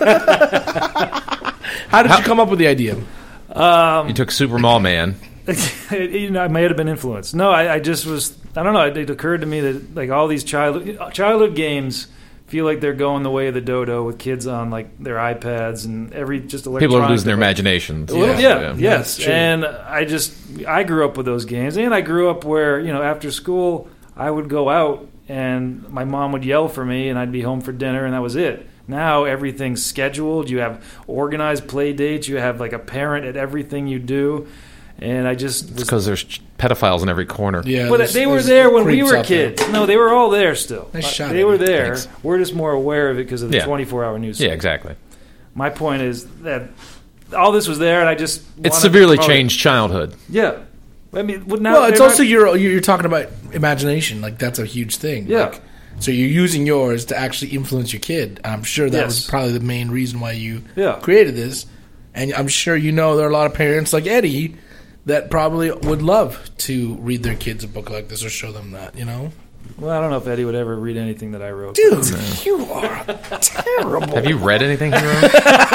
Speaker 4: How did
Speaker 3: How-
Speaker 4: you come up with the idea?
Speaker 5: Um,
Speaker 3: You took Super Mall Man.
Speaker 5: you know, I may have been influenced. No, I, I just was. I don't know. It, it occurred to me that like all these childhood childhood games feel like they're going the way of the dodo with kids on like their iPads and every just electronic.
Speaker 3: People are losing their
Speaker 5: device.
Speaker 3: imaginations.
Speaker 5: A little,
Speaker 4: Yeah.
Speaker 5: yeah,
Speaker 3: Yeah.
Speaker 5: yes.
Speaker 4: That's true.
Speaker 5: And I just I grew up with those games, and I grew up where you know after school I would go out and my mom would yell for me, and I'd be home for dinner, and that was it. Now everything's scheduled. You have organized play dates. You have like a parent at everything you do, and I just
Speaker 3: It's
Speaker 5: was,
Speaker 3: because there's pedophiles in every corner.
Speaker 4: Yeah,
Speaker 5: but
Speaker 4: there's-
Speaker 5: they were
Speaker 4: there's
Speaker 5: there when we
Speaker 4: creeps
Speaker 5: were
Speaker 4: out there.
Speaker 5: kids. No, they were all there still.
Speaker 4: Nice
Speaker 5: Uh,
Speaker 4: shot,
Speaker 5: they were
Speaker 4: Eddie.
Speaker 5: there.
Speaker 3: Thanks.
Speaker 5: We're just more aware of it because of the
Speaker 3: Yeah.
Speaker 5: twenty-four hour news.
Speaker 3: Yeah, exactly.
Speaker 5: My point is that all this was there, and I just wanted
Speaker 3: It's
Speaker 5: to
Speaker 3: severely
Speaker 5: promote it.
Speaker 3: changed childhood.
Speaker 5: Yeah, I mean, well, now
Speaker 4: Well, it's
Speaker 5: they're
Speaker 4: also
Speaker 5: not-
Speaker 4: you're you're talking about imagination. Like that's a huge thing.
Speaker 5: Yeah.
Speaker 4: Like, so you're using yours to actually influence your kid. And I'm sure that
Speaker 5: Yes.
Speaker 4: was probably the main reason why you
Speaker 5: Yeah.
Speaker 4: created this. And I'm sure you know there are a lot of parents like Eddie that probably would love to read their kids a book like this or show them that. You know,
Speaker 5: Well, I don't know if Eddie would ever read anything that I wrote.
Speaker 4: dude, you are terrible.
Speaker 3: Have you read anything he wrote?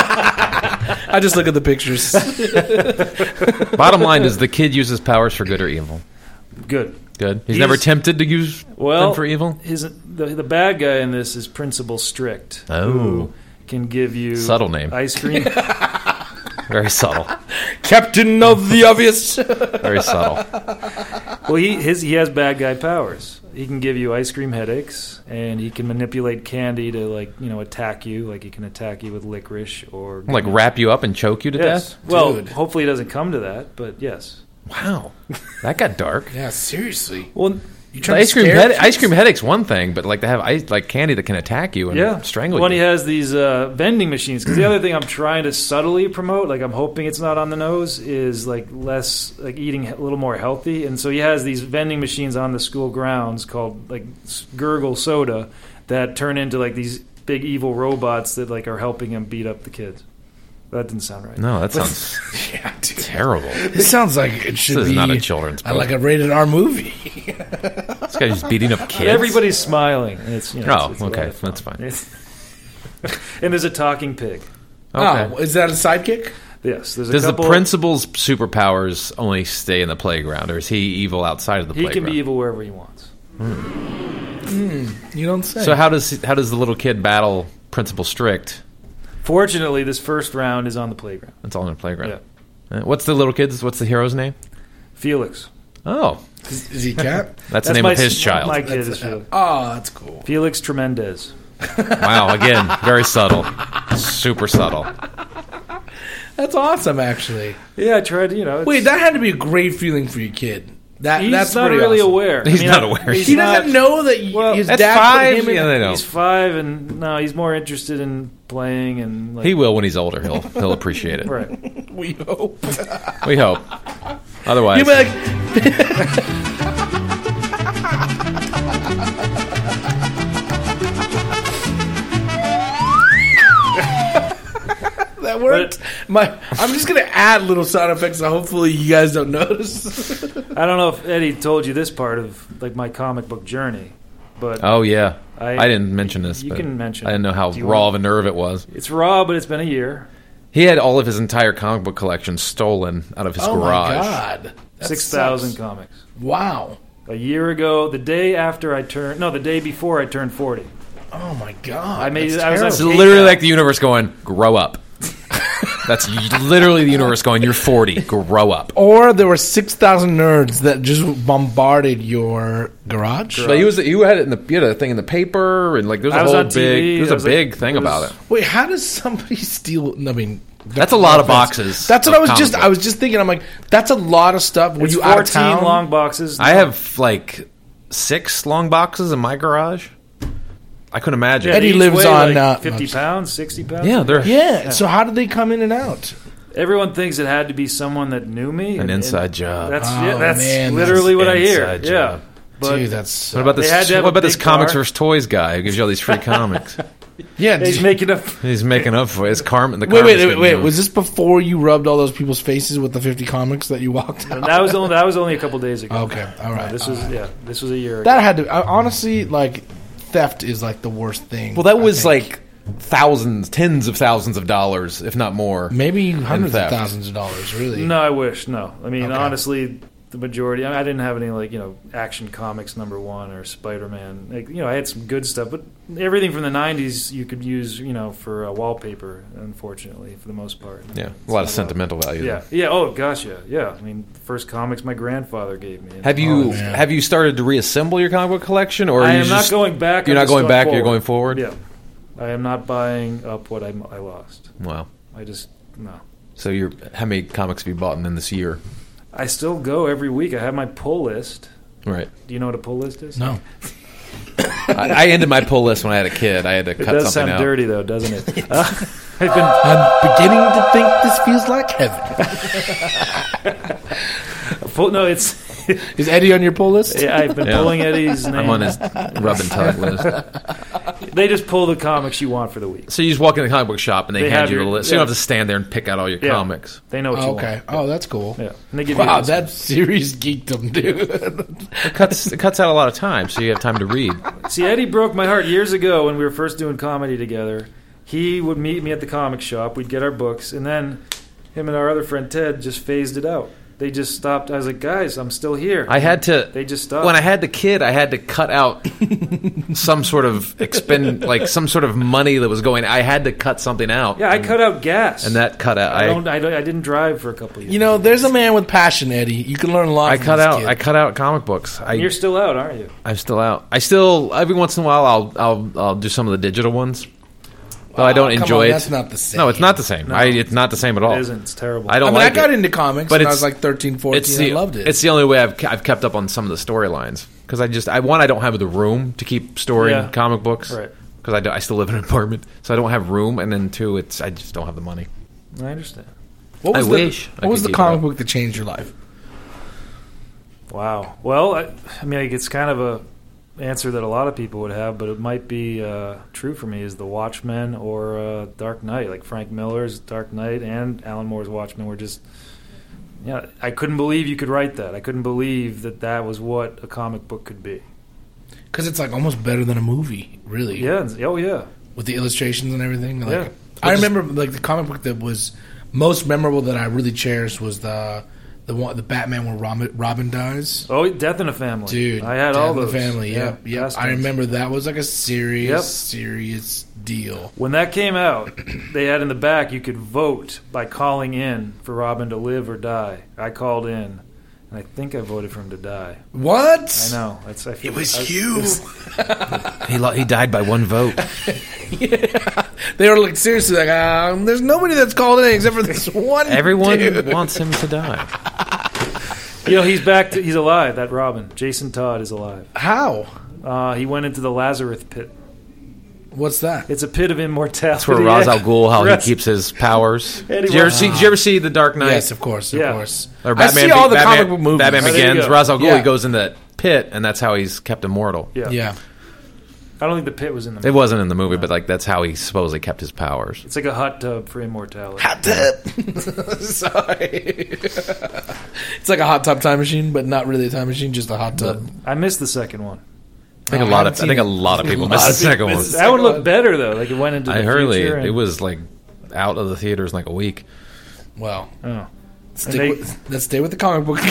Speaker 4: I just look at the pictures.
Speaker 3: Bottom line is the kid uses powers for good or evil.
Speaker 5: Good.
Speaker 3: Good. He's,
Speaker 5: He's-
Speaker 3: never tempted to use
Speaker 5: Well,
Speaker 3: them for evil.
Speaker 5: His the the bad guy in this is Principal Strict.
Speaker 3: Oh.
Speaker 5: who can give you
Speaker 3: Subtle name.
Speaker 5: ice cream.
Speaker 3: Very subtle.
Speaker 4: Captain of the obvious.
Speaker 3: Very subtle.
Speaker 5: Well, he his he has bad guy powers. He can give you ice cream headaches, and he can manipulate candy to like you know attack you. Like he can attack you with licorice or
Speaker 3: Like wrap you up and choke you to
Speaker 5: Yes.
Speaker 3: death?
Speaker 5: Well,
Speaker 4: Dude.
Speaker 5: hopefully it doesn't come to that, but yes.
Speaker 3: Wow. That got dark.
Speaker 4: Yeah, seriously.
Speaker 5: Well,
Speaker 4: You
Speaker 3: The
Speaker 4: trying to
Speaker 3: ice cream
Speaker 4: scare
Speaker 3: head,
Speaker 4: kids?
Speaker 3: ice cream headache's one thing, but like to have ice, like candy that can attack you and
Speaker 5: yeah,
Speaker 3: strangle
Speaker 5: When
Speaker 3: you.
Speaker 5: he has these uh, vending machines, because the other thing I'm trying to subtly promote, like I'm hoping it's not on the nose, is like less like eating a little more healthy. And so he has these vending machines on the school grounds called like s- Gurgle Soda that turn into like these big evil robots that like are helping him beat up the kids. That didn't sound right.
Speaker 3: No, that sounds
Speaker 4: Yeah, dude.
Speaker 3: terrible.
Speaker 4: It sounds like it should
Speaker 3: This is
Speaker 4: be
Speaker 3: not a children's
Speaker 4: uh,
Speaker 3: book.
Speaker 4: like a rated R movie.
Speaker 3: This guy's just beating up kids.
Speaker 5: Everybody's smiling. And it's, you know,
Speaker 3: Oh,
Speaker 5: it's, it's a lot
Speaker 3: okay,
Speaker 5: of fun.
Speaker 3: that's fine.
Speaker 5: It's- and there's a talking pig.
Speaker 3: Okay.
Speaker 4: Oh, is that a sidekick?
Speaker 5: Yes, there's a
Speaker 3: Does the
Speaker 5: couple.
Speaker 3: principal's superpowers only stay in the playground, or is he evil outside of the
Speaker 5: he
Speaker 3: playground?
Speaker 5: can be evil wherever he wants.
Speaker 4: You don't say.
Speaker 3: So how does how does the little kid battle Principal Strict?
Speaker 5: Fortunately, this first round is on the playground.
Speaker 3: That's all in the playground.
Speaker 5: Yeah.
Speaker 3: Uh, What's the little kid's? What's the hero's name?
Speaker 5: Felix.
Speaker 3: Oh,
Speaker 4: is, is he a cat?
Speaker 3: that's, the name
Speaker 5: my,
Speaker 3: of his child.
Speaker 5: My kid
Speaker 4: That's-
Speaker 5: is Felix.
Speaker 4: Oh, that's cool.
Speaker 5: Felix Tremendez.
Speaker 3: Wow, again, very subtle, super subtle.
Speaker 4: That's awesome, actually.
Speaker 5: Yeah, I tried to, you know. It's,
Speaker 4: Wait, that had to be a great feeling for your kid. That
Speaker 5: He's
Speaker 4: that's
Speaker 5: not
Speaker 4: pretty
Speaker 5: really
Speaker 4: awesome.
Speaker 5: aware.
Speaker 3: He's
Speaker 5: I mean,
Speaker 3: not
Speaker 5: I-
Speaker 3: aware.
Speaker 5: he's
Speaker 4: He
Speaker 5: not-
Speaker 4: doesn't know that y-
Speaker 5: Well,
Speaker 4: his
Speaker 3: That's
Speaker 4: dad
Speaker 3: five.
Speaker 4: put him in.
Speaker 3: Yeah, they know.
Speaker 5: He's five, and no, he's more interested in playing and like,
Speaker 3: He will when he's older. He'll he'll appreciate it.
Speaker 5: right.
Speaker 4: We hope.
Speaker 3: We hope. Otherwise,
Speaker 4: You'll be like, that worked. My, I'm just gonna add little sound effects, so hopefully you guys don't notice.
Speaker 5: I don't know if Eddie told you this part of like my comic book journey, but
Speaker 3: oh yeah,
Speaker 5: I-
Speaker 3: I, didn't mention this.
Speaker 5: you
Speaker 3: but
Speaker 5: can mention
Speaker 3: I didn't know how
Speaker 5: it. Do you
Speaker 3: raw
Speaker 5: want-
Speaker 3: of a nerve it was.
Speaker 5: it's raw, but it's been a year.
Speaker 3: He had all of his entire comic book collection stolen out of his
Speaker 4: Oh
Speaker 3: garage.
Speaker 4: my god, That
Speaker 5: Six thousand
Speaker 4: sucks.
Speaker 5: comics.
Speaker 4: Wow.
Speaker 5: A year ago, the day after I turned, no, the day before I turned forty.
Speaker 4: Oh my god.
Speaker 5: I made-
Speaker 4: That's
Speaker 5: I was
Speaker 3: It's
Speaker 5: on-
Speaker 4: terrible.
Speaker 3: literally like the universe going, "Grow up." That's literally the universe going, "You're forty. Grow up."
Speaker 4: Or there were six thousand nerds that just bombarded your garage.
Speaker 3: But he was you had it in the you had a thing in the paper and like there's
Speaker 5: I
Speaker 3: a
Speaker 5: was
Speaker 3: whole
Speaker 5: on
Speaker 3: big
Speaker 5: T V,
Speaker 3: there's
Speaker 5: I
Speaker 3: a
Speaker 5: was like-
Speaker 3: big thing
Speaker 5: it was-
Speaker 3: about it.
Speaker 4: Wait, how does somebody steal? I mean,
Speaker 3: That's a lot of boxes.
Speaker 4: That's what
Speaker 3: of
Speaker 4: I was
Speaker 3: comic
Speaker 4: just.
Speaker 3: books.
Speaker 4: I was just thinking. I'm like, that's a lot of stuff. Were
Speaker 5: It's
Speaker 4: you out of
Speaker 5: fourteen
Speaker 4: town?
Speaker 5: long boxes.
Speaker 3: I have like six long boxes in my garage. I couldn't imagine.
Speaker 5: Yeah,
Speaker 4: Eddie
Speaker 5: they each
Speaker 4: lives
Speaker 5: weigh,
Speaker 4: on,
Speaker 5: like,
Speaker 4: uh,
Speaker 5: fifty pounds, sixty pounds.
Speaker 3: Yeah, they're
Speaker 4: Yeah. So how did they come in and out?
Speaker 5: Everyone thinks it had to be someone that knew me.
Speaker 3: an
Speaker 5: and-
Speaker 3: inside
Speaker 5: and
Speaker 3: job.
Speaker 5: That's
Speaker 4: Oh,
Speaker 5: yeah, that's
Speaker 4: man,
Speaker 5: literally
Speaker 3: that's
Speaker 5: what I hear.
Speaker 3: inside
Speaker 5: Yeah,
Speaker 3: job.
Speaker 5: but
Speaker 4: Dude, that's.
Speaker 3: What about
Speaker 5: They
Speaker 3: this?
Speaker 5: had to have
Speaker 3: What
Speaker 5: a
Speaker 3: about this
Speaker 5: big
Speaker 3: comics
Speaker 5: car.
Speaker 3: versus toys guy who gives you all these free comics?
Speaker 4: yeah.
Speaker 5: he's
Speaker 4: dude.
Speaker 5: making up.
Speaker 3: He's making up for it. It's karma. The
Speaker 4: Wait,
Speaker 3: karma's
Speaker 4: wait, wait,
Speaker 3: getting
Speaker 4: wait.
Speaker 3: him.
Speaker 4: Was this before you rubbed all those people's faces with the fifty comics that you walked out?
Speaker 5: That was only that was only a couple days ago.
Speaker 4: Okay, all right.
Speaker 5: This was yeah. This was a year.
Speaker 4: That
Speaker 5: ago.
Speaker 4: had to. I, honestly, like, theft is like the worst thing.
Speaker 3: Well, that
Speaker 4: I
Speaker 3: was
Speaker 4: think.
Speaker 3: like thousands, tens of thousands of dollars, if not more.
Speaker 4: maybe hundreds of
Speaker 3: theft.
Speaker 4: thousands of dollars. Really?
Speaker 5: No, I wish no. I mean,
Speaker 4: Okay.
Speaker 5: honestly, the majority. I, mean, I didn't have any like you know Action Comics number one or Spider Man. Like, you know, I had some good stuff, but everything from the nineties you could use you know for uh, wallpaper. Unfortunately, for the most part.
Speaker 3: Yeah,
Speaker 5: It's
Speaker 3: a lot
Speaker 5: not
Speaker 3: of sentimental value.
Speaker 5: Yeah, yeah. Oh gosh, yeah, yeah. I mean, the first comics my grandfather gave me.
Speaker 3: Have
Speaker 4: Oh,
Speaker 3: you
Speaker 4: man.
Speaker 3: have you started to reassemble your comic book collection, or are
Speaker 5: I
Speaker 3: you
Speaker 5: am
Speaker 3: just,
Speaker 5: not going back.
Speaker 3: You're
Speaker 5: I'm
Speaker 3: not
Speaker 5: just
Speaker 3: going back. You're
Speaker 5: forward.
Speaker 3: going forward.
Speaker 5: Yeah, I am not buying up what I, I lost.
Speaker 3: Wow.
Speaker 5: I just no.
Speaker 3: So you're how many comics have you bought in this year?
Speaker 5: I still go every week. I have my pull list.
Speaker 3: Right.
Speaker 5: Do you know what a pull list is?
Speaker 4: No.
Speaker 3: I, I ended my pull list when I had a kid. I had to
Speaker 5: It
Speaker 3: cut
Speaker 5: does
Speaker 3: something
Speaker 5: sound
Speaker 3: out.
Speaker 5: dirty though, doesn't it? Uh, I've been
Speaker 4: I'm beginning to think this feels like heaven.
Speaker 5: pull, no. It's
Speaker 4: Is Eddie on your pull list?
Speaker 5: yeah, I've been
Speaker 3: Yeah.
Speaker 5: pulling Eddie's name.
Speaker 3: I'm on his rub and tug list.
Speaker 5: They just pull the comics you want for the week.
Speaker 3: So you just walk in the comic book shop and they,
Speaker 5: They
Speaker 3: hand
Speaker 5: have
Speaker 3: you a
Speaker 5: your-
Speaker 3: list. So you
Speaker 5: yeah.
Speaker 3: don't have to stand there and pick out all your
Speaker 5: Yeah.
Speaker 3: comics.
Speaker 5: They know what
Speaker 4: Oh,
Speaker 5: you
Speaker 4: okay.
Speaker 5: want.
Speaker 4: Oh, that's cool.
Speaker 5: Yeah, and they give you.
Speaker 4: Wow,
Speaker 5: a
Speaker 4: that's serious geekdom, dude.
Speaker 3: It cuts it cuts out a lot of time, so you have time to read.
Speaker 5: See, Eddie broke my heart years ago when we were first doing comedy together. He would meet me at the comic shop. We'd get our books, and then him and our other friend Ted just phased it out. They just stopped. I was like, guys, I'm still here.
Speaker 3: I had to.
Speaker 5: They just stopped.
Speaker 3: When I had the kid, I had to cut out some sort of expend, like some sort of money that was going. I had to cut something out.
Speaker 5: yeah, I cut out gas,
Speaker 3: and that cut out.
Speaker 5: I
Speaker 3: I
Speaker 5: don't. I, don't, I didn't drive for a couple of years.
Speaker 4: You know, there's a man with passion, Eddie. You can learn a lot.
Speaker 3: I
Speaker 4: from
Speaker 3: cut
Speaker 4: this
Speaker 3: out.
Speaker 4: kid.
Speaker 3: I cut out comic books. I,
Speaker 5: You're still out, aren't you?
Speaker 3: I'm still out. I still every once in a while I'll I'll I'll do some of the digital ones. Though I don't
Speaker 4: Oh, come
Speaker 3: enjoy
Speaker 4: on,
Speaker 3: it.
Speaker 4: That's not the same.
Speaker 3: No, it's not the same.
Speaker 5: No.
Speaker 3: I, it's not the same at all.
Speaker 5: It isn't. It's terrible.
Speaker 3: I
Speaker 4: I
Speaker 3: don't
Speaker 4: mean,
Speaker 3: like
Speaker 4: I got
Speaker 3: it.
Speaker 4: into comics
Speaker 3: But
Speaker 4: when I
Speaker 3: it's-
Speaker 4: was like thirteen, fourteen.
Speaker 3: It's the
Speaker 4: I loved it.
Speaker 3: it's the only way I've I've kept up on some of the storylines because I just I one I don't have the room to keep storing
Speaker 5: Yeah.
Speaker 3: comic books
Speaker 5: Right.
Speaker 3: because I, do- I still live in an apartment so I don't have room, and then two it's I just don't have the money.
Speaker 5: I understand.
Speaker 4: what was
Speaker 3: I
Speaker 4: the,
Speaker 3: wish I
Speaker 4: What was
Speaker 3: could
Speaker 4: the
Speaker 3: keep
Speaker 4: comic
Speaker 3: it up.
Speaker 4: book that changed your life?
Speaker 5: Wow. Well, I, I mean, like, it's kind of a answer that a lot of people would have, but it might be uh, true for me. Is The Watchmen or uh, Dark Knight? Like Frank Miller's Dark Knight and Alan Moore's Watchmen were just. Yeah, I couldn't believe you could write that. I couldn't believe that that was what a comic book could be.
Speaker 4: Because it's like almost better than a movie, really.
Speaker 5: Yeah. Oh, yeah.
Speaker 4: With the illustrations and everything. Like,
Speaker 5: Yeah.
Speaker 4: I remember like the comic book that was most memorable that I really cherished was the the one the Batman where Robin, Robin dies.
Speaker 5: Oh, Death in the Family.
Speaker 4: Dude,
Speaker 5: I had
Speaker 4: Death
Speaker 5: all
Speaker 4: in the
Speaker 5: those.
Speaker 4: Family.
Speaker 5: Yeah,
Speaker 4: Yep, yep.
Speaker 5: best
Speaker 4: I
Speaker 5: ones.
Speaker 4: remember that was like a serious,
Speaker 5: Yep.
Speaker 4: serious deal.
Speaker 5: When that came out, they had in the back you could vote by calling in for Robin to live or die. I called in, and I think I voted for him to die.
Speaker 4: What?
Speaker 5: I know. That's, I feel,
Speaker 4: It was
Speaker 5: I,
Speaker 4: you.
Speaker 5: it's-
Speaker 3: He lo- he died by one vote.
Speaker 4: Yeah. They were like seriously like, um, there's nobody that's called in except for this one.
Speaker 3: Everyone
Speaker 4: dude.
Speaker 3: wants him to die.
Speaker 5: You know, he's back. To, he's alive. That Robin, Jason Todd, is alive.
Speaker 4: How?
Speaker 5: Uh, he went into the Lazarus pit.
Speaker 4: What's that?
Speaker 5: It's a pit of immortality.
Speaker 3: That's where Ra's al Ghul, how he
Speaker 5: Rest-
Speaker 3: keeps his powers.
Speaker 5: Anyway.
Speaker 3: Did you ever see? Did you ever see The Dark Knight?
Speaker 4: Yes, of course, of
Speaker 5: Yeah.
Speaker 4: course.
Speaker 3: Or
Speaker 4: I
Speaker 3: Batman,
Speaker 4: see all the
Speaker 3: Batman,
Speaker 4: comic book movies.
Speaker 3: Batman
Speaker 5: Oh, there you
Speaker 3: Begins.
Speaker 5: go.
Speaker 3: Ra's al Ghul,
Speaker 4: Yeah.
Speaker 3: he goes in that pit, and that's how he's kept immortal.
Speaker 5: Yeah.
Speaker 4: Yeah.
Speaker 5: I don't think the pit was in the.
Speaker 3: It wasn't in the movie, but like that's how he supposedly kept his powers.
Speaker 5: It's like a hot tub for immortality.
Speaker 4: Hot tub. Sorry. It's like a hot tub time machine, but not really a time machine, just a hot tub.
Speaker 5: I missed the second one.
Speaker 3: I think
Speaker 4: Oh,
Speaker 3: a
Speaker 4: I
Speaker 3: lot
Speaker 4: haven't
Speaker 3: of I
Speaker 4: seen
Speaker 3: think a
Speaker 4: it.
Speaker 3: lot of people
Speaker 4: A
Speaker 3: missed
Speaker 4: lot
Speaker 3: the
Speaker 4: of people
Speaker 3: second one.
Speaker 4: missed
Speaker 5: That would look
Speaker 4: one.
Speaker 5: better though. Like it went into the
Speaker 3: I heard
Speaker 5: future.
Speaker 3: it.
Speaker 5: and-
Speaker 3: It was like out of the theaters in like a week.
Speaker 4: Well,
Speaker 5: Oh.
Speaker 4: stick
Speaker 5: they-
Speaker 4: with, let's stay with the comic book.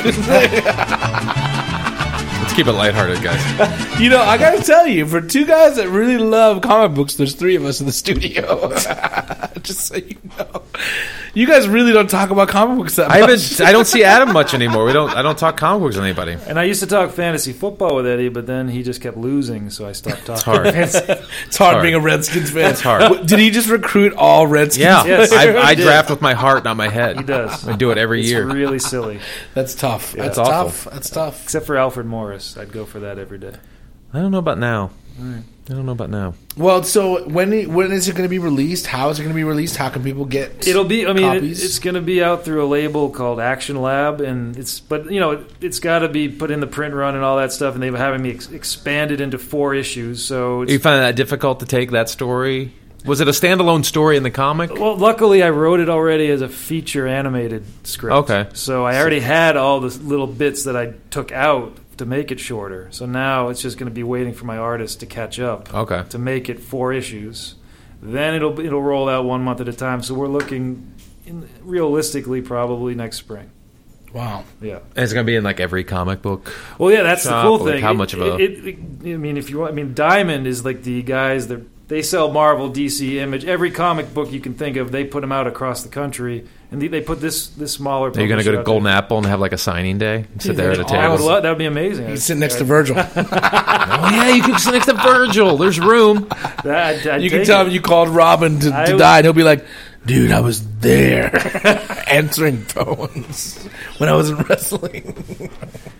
Speaker 3: Let's keep it lighthearted, guys.
Speaker 4: You know, I gotta tell you, for two guys that really love comic books, there's three of us in the studio. Just so you know, you guys really don't talk about comic books that
Speaker 3: I
Speaker 4: much.
Speaker 3: haven't. I don't see Adam much anymore. We don't. I don't talk comic books with anybody.
Speaker 5: And I used to talk fantasy football with Eddie, but then he just kept losing, so I stopped talking.
Speaker 3: hard.
Speaker 5: fantasy.
Speaker 4: It's hard,
Speaker 3: hard.
Speaker 4: being a Redskins fan.
Speaker 3: It's hard.
Speaker 4: What- Did he just recruit all Redskins?
Speaker 3: Yeah,
Speaker 5: Yes.
Speaker 3: I, I
Speaker 5: He did.
Speaker 3: draft with my heart, not my head.
Speaker 5: He does.
Speaker 3: I do it every
Speaker 5: It's
Speaker 3: year.
Speaker 5: really silly.
Speaker 4: That's tough.
Speaker 5: Yeah.
Speaker 4: That's
Speaker 3: It's awful.
Speaker 4: tough. That's tough.
Speaker 5: Except for Alfred Morris. I'd go for that every day.
Speaker 3: I don't know about now. I don't know about now.
Speaker 4: Well, so when when is it going to be released? How is it going to be released? How can people get?
Speaker 5: It'll be. I mean, it,
Speaker 4: copies?
Speaker 5: it's going to be out through a label called Action Lab, and it's. But you know, it, it's got to be put in the print run and all that stuff. And they've having me ex- expanded into four issues. So it's,
Speaker 3: You find that difficult to take that story? Was it a standalone story in the comic?
Speaker 5: well, luckily I wrote it already as a feature animated script.
Speaker 3: Okay.
Speaker 5: So I already had all the little bits that I took out to make it shorter. So now it's just going to be waiting for my artist to catch up.
Speaker 3: Okay.
Speaker 5: To make it four issues. Then it'll it'll roll out one month at a time. So we're looking, in, realistically, probably next spring.
Speaker 4: Wow.
Speaker 5: Yeah.
Speaker 3: And it's going to be in like every comic book.
Speaker 5: Well, yeah, that's
Speaker 3: Shop,
Speaker 5: the cool
Speaker 3: like,
Speaker 5: thing.
Speaker 3: how
Speaker 5: It-
Speaker 3: much of a-
Speaker 5: It, it, it, I mean, if you want, I mean, Diamond is like the guys that they sell Marvel, D C, Image, every comic book you can think of. They put them out across the country, and they, they put this this smaller.
Speaker 3: Are you going to go to
Speaker 5: publisher out
Speaker 3: Golden
Speaker 5: there.
Speaker 3: Apple and have like a signing day? Sit there at a
Speaker 5: Oh, I would
Speaker 3: table.
Speaker 5: love, that would be amazing.
Speaker 4: You can sit next to Virgil.
Speaker 3: Oh yeah, you can sit next to Virgil. There's room.
Speaker 5: That, I'd, I'd
Speaker 4: You can
Speaker 5: take
Speaker 4: tell
Speaker 5: it.
Speaker 4: him you called Robin to,
Speaker 5: I
Speaker 4: to
Speaker 5: would-
Speaker 4: die, and he'll be like, "Dude, I was there, answering phones when I was in wrestling."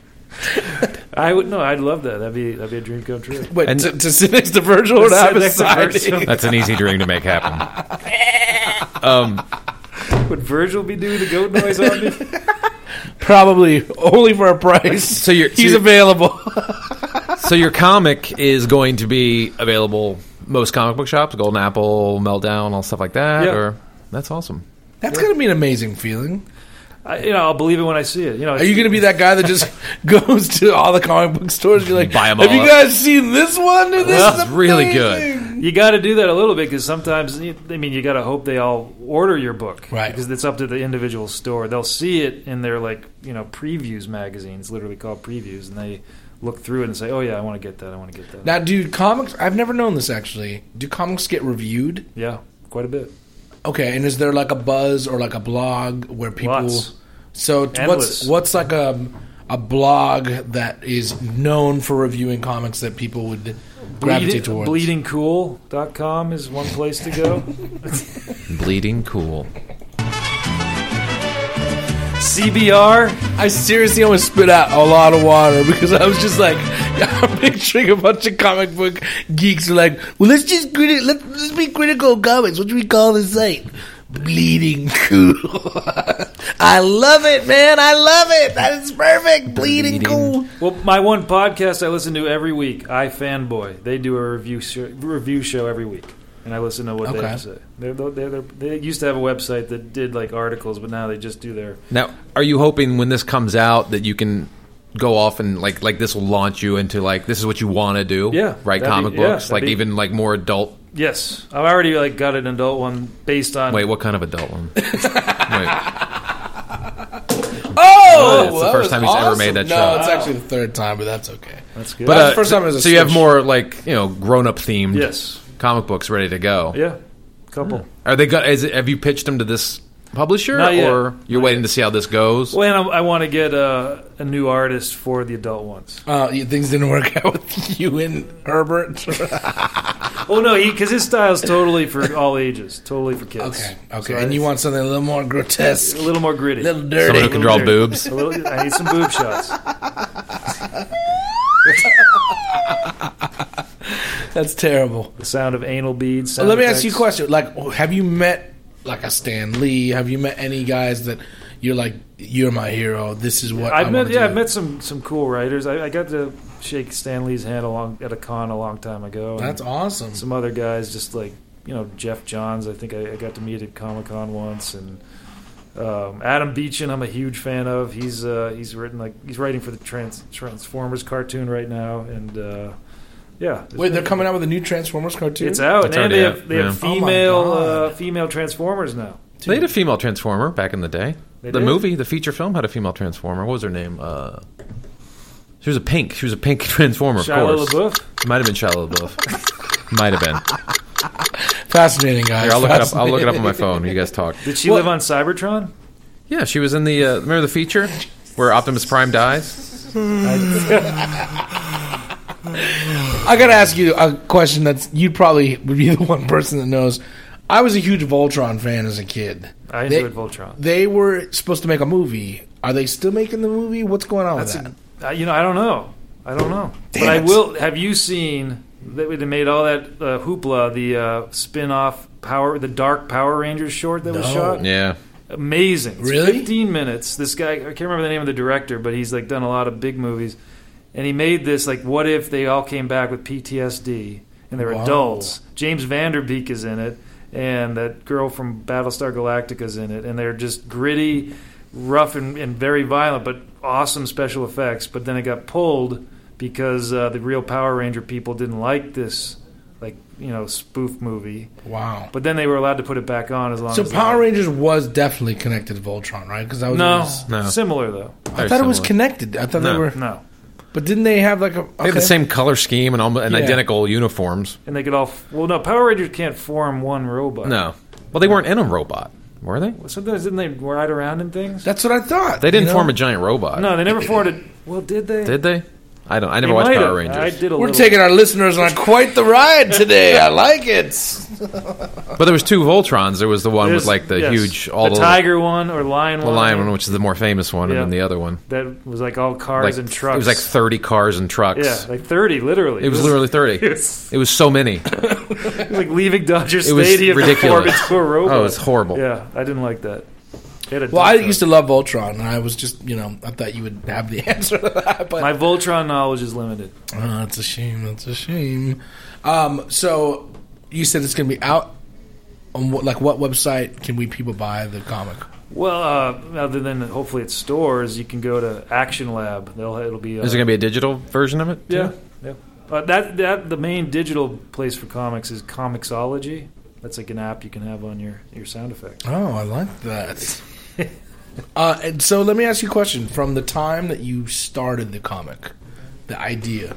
Speaker 5: I would no. I'd love that. That'd be that'd be a dream come true.
Speaker 4: Wait,
Speaker 3: And-
Speaker 4: to, to sit next to Virgil or to
Speaker 5: Sit
Speaker 4: have a
Speaker 5: next to Virgil.
Speaker 4: signing?
Speaker 3: That's an easy dream to make happen. Um,
Speaker 5: Would Virgil be doing the goat noise on me?
Speaker 4: Probably only for a price.
Speaker 3: So you're- so
Speaker 4: he's
Speaker 3: you're-
Speaker 4: available.
Speaker 3: so your comic is going to be available most comic book shops, Golden Apple, Meltdown, all stuff like that.
Speaker 5: Yeah.
Speaker 3: Or that's awesome.
Speaker 4: That's gonna be an amazing feeling.
Speaker 5: I, you know, I'll believe it when I see it. You know,
Speaker 4: Are you gonna be that guy that just goes to all the comic book stores? And you're like,
Speaker 3: Buy 'em
Speaker 4: have
Speaker 3: all
Speaker 4: you
Speaker 3: up."
Speaker 4: guys seen this one? Dude, this
Speaker 3: That's
Speaker 4: is
Speaker 3: really good.
Speaker 4: amazing."
Speaker 5: You got to do that a little bit because sometimes, I mean, you got to hope they all order your book,
Speaker 4: Right.
Speaker 5: Because it's up to the individual store. They'll see it in their like you know previews magazines, literally called previews, and they look through it and say, "Oh yeah, I want to get that. I want to get that."
Speaker 4: Now, dude, comics. I've never known this actually. Do comics get reviewed?
Speaker 5: yeah, quite a bit.
Speaker 4: Okay, and is there like a buzz or like a blog where people?
Speaker 5: Lots.
Speaker 4: So t- what's
Speaker 5: Endless.
Speaker 4: what's like a a blog that is known for reviewing comics that people would gravitate
Speaker 5: Bleeding,
Speaker 4: towards?
Speaker 5: bleeding cool dot com is one place to go.
Speaker 3: Bleeding cool.
Speaker 5: C B R.
Speaker 4: I seriously almost spit out a lot of water because I was just like, I'm picturing a bunch of comic book geeks who are like, well, let's just criti- let's, let's be critical of comics. What do we call this site? Bleeding cool. I love it, man. I love it. That is perfect. Bleeding,
Speaker 3: Bleeding.
Speaker 4: cool.
Speaker 5: Well, my one podcast I listen to every week, I Fanboy. They do a review show, review show every week, and I listen to what they
Speaker 4: Okay.
Speaker 5: have to say. They're, they're, they're, they used to have a website that did like articles, but now they just do their.
Speaker 3: Now, are you hoping when this comes out that you can go off and like like this will launch you into like this is what you want to do?
Speaker 5: Yeah,
Speaker 3: write
Speaker 5: that'd
Speaker 3: comic
Speaker 5: be- yeah,
Speaker 3: books,
Speaker 5: that'd
Speaker 3: like
Speaker 5: be-
Speaker 3: even like more adult.
Speaker 5: Yes, I've already like got an adult one based on.
Speaker 3: Wait, what kind of adult one? Wait,
Speaker 4: Oh,
Speaker 3: It's the
Speaker 4: that
Speaker 3: first
Speaker 4: was
Speaker 3: time he's ever
Speaker 4: awesome.
Speaker 3: made that
Speaker 4: No,
Speaker 3: shot.
Speaker 4: it's actually the third time, but that's okay.
Speaker 5: That's good.
Speaker 3: but
Speaker 4: That's
Speaker 3: uh,
Speaker 4: the first time it was a
Speaker 3: so you have
Speaker 4: switch.
Speaker 3: more like you know grown up themed
Speaker 5: yes,
Speaker 3: comic books ready to go.
Speaker 5: yeah, couple.
Speaker 3: Are they? Go- is it, have you pitched them to this publisher,
Speaker 5: Not yet.
Speaker 3: or you're waiting to see how this goes?
Speaker 5: Well, and I, I want to get a, a new artist for the adult ones.
Speaker 4: Uh, you, things didn't work out with you and Herbert.
Speaker 5: Oh no, he because his style's totally for all ages, totally for kids.
Speaker 4: Okay, okay.
Speaker 5: So
Speaker 4: and
Speaker 5: I-
Speaker 4: you want something a little more grotesque,
Speaker 5: a little more gritty,
Speaker 4: a little
Speaker 3: Someone
Speaker 4: dirty.
Speaker 3: who can draw
Speaker 5: Little
Speaker 3: boobs.
Speaker 5: A little, I need some boob shots.
Speaker 4: That's terrible.
Speaker 5: The sound of anal beads.
Speaker 4: So
Speaker 5: sound
Speaker 4: let me
Speaker 5: effects.
Speaker 4: ask you a question. Like, have you met like a Stan Lee? Have you met any guys that you're like, you're my hero? This is what
Speaker 5: I've
Speaker 4: I
Speaker 5: met.
Speaker 4: wanna
Speaker 5: Yeah,
Speaker 4: do.
Speaker 5: I've met some some cool writers. I, I got to shake Stan Lee's hand along at a con a long time ago.
Speaker 4: That's
Speaker 5: and
Speaker 4: awesome.
Speaker 5: Some other guys, just like you know Jeff Johns. I think I, I got to meet at Comic Con once, and um, Adam Beechin. I'm a huge fan of. He's uh, he's written like he's writing for the Trans- Transformers cartoon right now, and uh, yeah. there's
Speaker 4: Wait, they're
Speaker 5: been-
Speaker 4: coming out with a new Transformers cartoon?
Speaker 5: It's out,
Speaker 3: It's
Speaker 5: and
Speaker 3: already
Speaker 5: they
Speaker 3: out,
Speaker 5: have they
Speaker 3: yeah.
Speaker 5: have
Speaker 4: Oh my
Speaker 5: female
Speaker 4: God.
Speaker 5: uh, female Transformers now.
Speaker 3: They had a female Transformer back in the day.
Speaker 5: They
Speaker 3: the
Speaker 5: did?
Speaker 3: movie, the feature film, had a female Transformer. What was her name? Uh, she was a pink. She was a pink Transformer, of
Speaker 5: Shia
Speaker 3: course.
Speaker 5: LaBeouf.
Speaker 3: Might have been Shia LaBeouf. Might have been.
Speaker 4: Fascinating, guys.
Speaker 3: Here, I'll look it up. I'll look it up
Speaker 4: Fascinating.
Speaker 3: on my phone. You guys talk.
Speaker 5: Did she
Speaker 4: What-
Speaker 5: live on Cybertron?
Speaker 3: Yeah, she was in the. Uh, remember the feature where Optimus Prime dies?
Speaker 4: I gotta ask you a question that's you probably would be the one person that knows. I was a huge Voltron fan as a kid.
Speaker 5: I
Speaker 4: They-
Speaker 5: enjoyed Voltron.
Speaker 4: They were supposed to make a movie. Are they still making the movie? What's going on
Speaker 5: That's
Speaker 4: with that?
Speaker 5: a, uh, you know, I don't know. I don't know.
Speaker 4: Damn
Speaker 5: but I
Speaker 4: it.
Speaker 5: will. Have you seen that they made all that uh, hoopla? The uh, spin-off Power, the Dark Power Rangers short that was
Speaker 4: No.
Speaker 5: shot.
Speaker 3: Yeah.
Speaker 5: Amazing. It's
Speaker 4: Really?
Speaker 5: fifteen minutes. This guy, I can't remember the name of the director, but he's like done a lot of big movies. And he made this like, what if they all came back with P T S D and they're
Speaker 4: Wow.
Speaker 5: adults? James Vanderbeek is in it, and that girl from Battlestar Galactica is in it, and they're just gritty, rough, and, and very violent, but awesome special effects. But then it got pulled because uh, the real Power Ranger people didn't like this, like you know, spoof movie.
Speaker 4: Wow.
Speaker 5: But then they were allowed to put it back on as long
Speaker 4: So
Speaker 5: as
Speaker 4: Power
Speaker 5: they
Speaker 4: Rangers was definitely connected to Voltron, right? Because I was
Speaker 5: no,
Speaker 4: always-
Speaker 3: No.
Speaker 5: similar though.
Speaker 4: I thought it was connected. I thought
Speaker 3: No.
Speaker 4: they were.
Speaker 5: No,
Speaker 4: But didn't they have like a?
Speaker 3: They had the
Speaker 4: okay.
Speaker 3: same color scheme and, almost, and
Speaker 4: Yeah.
Speaker 3: identical uniforms.
Speaker 5: and they could all. Well, no, Power Rangers can't form one robot.
Speaker 3: No. Well, they weren't in a robot, were they?
Speaker 5: Sometimes didn't they ride around in things?
Speaker 4: That's what I thought.
Speaker 3: They didn't
Speaker 4: you know?
Speaker 3: form a giant robot.
Speaker 5: No, they never formed it. Well, did they?
Speaker 3: Did they? I don't. I
Speaker 5: They
Speaker 3: never watched
Speaker 5: might
Speaker 3: Power
Speaker 5: have.
Speaker 3: Rangers.
Speaker 5: I did a
Speaker 4: We're
Speaker 5: little.
Speaker 4: taking our listeners on quite the ride today. I like it.
Speaker 3: But there was two Voltrons. There was the one
Speaker 5: There's-
Speaker 3: with like the
Speaker 5: yes.
Speaker 3: huge, all
Speaker 5: the
Speaker 3: the,
Speaker 5: tiger one or lion
Speaker 3: the
Speaker 5: one.
Speaker 3: lion one, which is the more famous one,
Speaker 5: Yeah.
Speaker 3: and then the other one,
Speaker 5: that was like all cars
Speaker 3: like
Speaker 5: and trucks.
Speaker 3: it was like thirty cars and trucks.
Speaker 5: yeah, like thirty, literally.
Speaker 3: It was literally thirty.
Speaker 5: It was,
Speaker 3: It was so many.
Speaker 5: it was like leaving Dodger
Speaker 3: It was
Speaker 5: Stadium to form
Speaker 3: ridiculous.
Speaker 5: into a robot.
Speaker 3: Oh, it was horrible.
Speaker 5: Yeah, I didn't like that. It had a
Speaker 4: Well, I
Speaker 5: dump
Speaker 4: used to love Voltron, and I was just, you know, I thought you would have the answer to that. But
Speaker 5: My Voltron knowledge is limited.
Speaker 4: oh, that's a shame. That's a shame. Um, so you said it's going to be out on what, like, what website can we people buy the comic?
Speaker 5: Well, uh, other than hopefully at stores, you can go to Action Lab. They'll it'll be. Uh,
Speaker 3: Is there going to be a digital version of it? too?
Speaker 5: Yeah, yeah. Uh, that that the main digital place for comics is Comixology. That's like an app you can have on your, your sound effect.
Speaker 4: Oh, I like that. uh, and so let me ask you a question. From the time that you started the comic, the idea,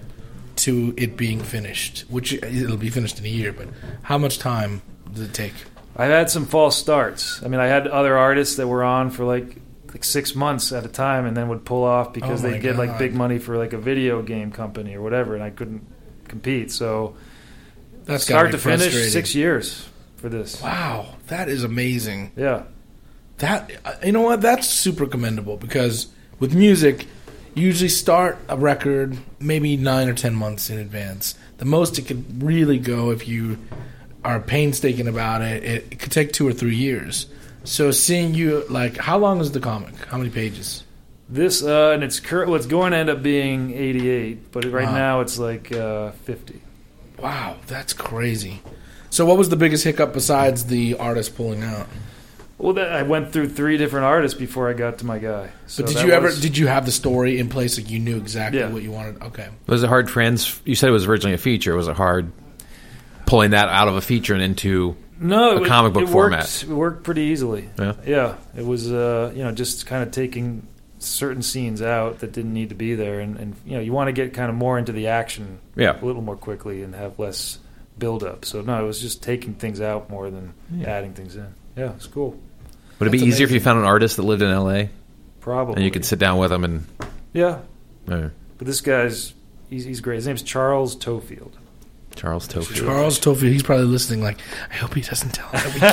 Speaker 4: to it being finished, which it'll be finished in a year, but how much time does it take?
Speaker 5: I've had some false starts. I mean, I had other artists that were on for like like six months at a time, and then would pull off because
Speaker 4: Oh my
Speaker 5: they get like
Speaker 4: God.
Speaker 5: big money for like a video game company or whatever, and I couldn't compete. So
Speaker 4: That's gotta
Speaker 5: start
Speaker 4: be
Speaker 5: to finish,
Speaker 4: frustrating.
Speaker 5: six years for this.
Speaker 4: Wow, that is amazing.
Speaker 5: Yeah.
Speaker 4: That uh, you know what? That's super commendable because with music, you usually start a record maybe nine or ten months in advance. The most it could really go if you are painstaking about it, it, it could take two or three years. So seeing you, like, how long is the comic? How many pages?
Speaker 5: This uh, and it's cur- well, it's going to end up being eighty-eight, but right
Speaker 4: Wow.
Speaker 5: now it's like uh, fifty.
Speaker 4: Wow, that's crazy. So what was the biggest hiccup besides the artist pulling out?
Speaker 5: Well, that, I went through three different artists before I got to my guy. So
Speaker 4: But did
Speaker 5: that
Speaker 4: you ever
Speaker 5: was-
Speaker 4: did you have the story in place, like you knew exactly
Speaker 5: Yeah.
Speaker 4: what you wanted? Okay.
Speaker 3: Was it hard trans? You said it was originally a feature. Was it hard pulling that out of a feature and into?
Speaker 5: No,
Speaker 3: a
Speaker 5: it-
Speaker 3: comic book
Speaker 5: it
Speaker 3: format.
Speaker 5: Worked, it worked pretty easily.
Speaker 3: Yeah.
Speaker 5: yeah. It was, uh, you know, just kind of taking certain scenes out that didn't need to be there, and, and you know, you want to get kind of more into the action,
Speaker 3: Yeah.
Speaker 5: a little more quickly and have less build up. So no, it was just taking things out more than adding things in. Yeah, it's cool.
Speaker 3: Would it be
Speaker 4: That's
Speaker 3: easier if you
Speaker 4: amazing.
Speaker 3: found an artist that lived in L A
Speaker 5: Probably.
Speaker 3: and you could sit down with them and?
Speaker 5: Yeah,
Speaker 3: Uh,
Speaker 5: but this guy's he's, he's great. His name's Charles Tofield.
Speaker 3: Charles Tofu.
Speaker 4: Charles Tofu, he's probably listening like, I hope he doesn't tell him that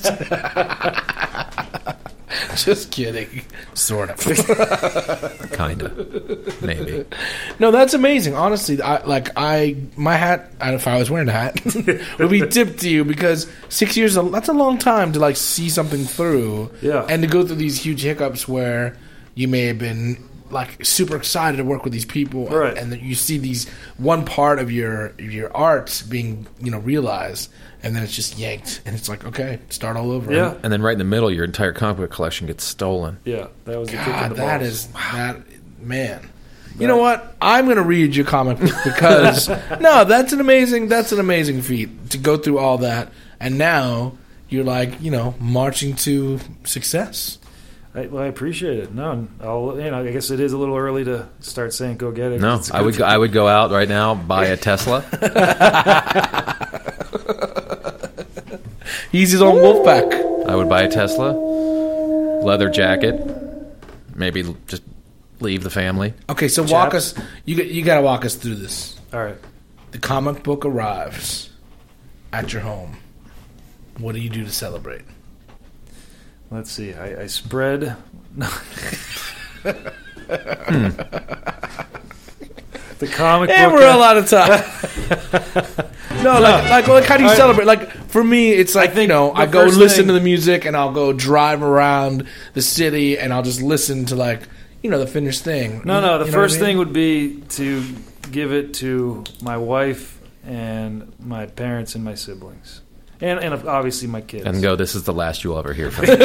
Speaker 4: we kissed. Just kidding. Sort of.
Speaker 3: Kinda. Maybe.
Speaker 4: No, that's amazing. Honestly, I, like I, my hat. I, if I was wearing a hat, would be tipped to you because six years. That's a long time to like see something through.
Speaker 5: Yeah.
Speaker 4: And to go through these huge hiccups where you may have been like super excited to work with these people,
Speaker 5: Right.
Speaker 4: and, and then you see these one part of your your art being you know realized, and then it's just yanked, and it's like okay, start all over.
Speaker 5: Yeah.
Speaker 3: And then right in the middle, your entire comic book collection gets stolen.
Speaker 5: Yeah, that was the kick in
Speaker 4: God,
Speaker 5: the
Speaker 4: that
Speaker 5: balls.
Speaker 4: is that man. You know what? I'm going to read your comic book because no, that's an amazing that's an amazing feat to go through all that, and now you're like you know marching to success.
Speaker 5: I, well, I appreciate it. No, I'll, you know, I guess it is a little early to start saying go get it.
Speaker 3: No,
Speaker 5: It's
Speaker 3: I would go, I would go out right now, buy a Tesla.
Speaker 4: He's his own Wolfpack.
Speaker 3: I would buy a Tesla, leather jacket, maybe l- just leave the family.
Speaker 4: Okay, so walk
Speaker 5: Chaps.
Speaker 4: us. You got- you got to walk us through this.
Speaker 5: All right.
Speaker 4: The comic book arrives at your home. What do you do to celebrate?
Speaker 5: Let's see. I, I spread. No. The comic
Speaker 4: And
Speaker 5: book.
Speaker 4: we're all out of time. no, like, like, like, how do you
Speaker 5: I-
Speaker 4: celebrate? Like, for me, it's like,
Speaker 5: I think
Speaker 4: you know,
Speaker 5: the
Speaker 4: I go
Speaker 5: first
Speaker 4: listen
Speaker 5: thing-
Speaker 4: to the music and I'll go drive around the city and I'll just listen to, like, you know, the finished thing.
Speaker 5: No, no. The
Speaker 4: You know what
Speaker 5: first
Speaker 4: I mean?
Speaker 5: thing would be to give it to my wife and my parents and my siblings, and and obviously my kids.
Speaker 3: And go, this is the last you'll ever hear from me.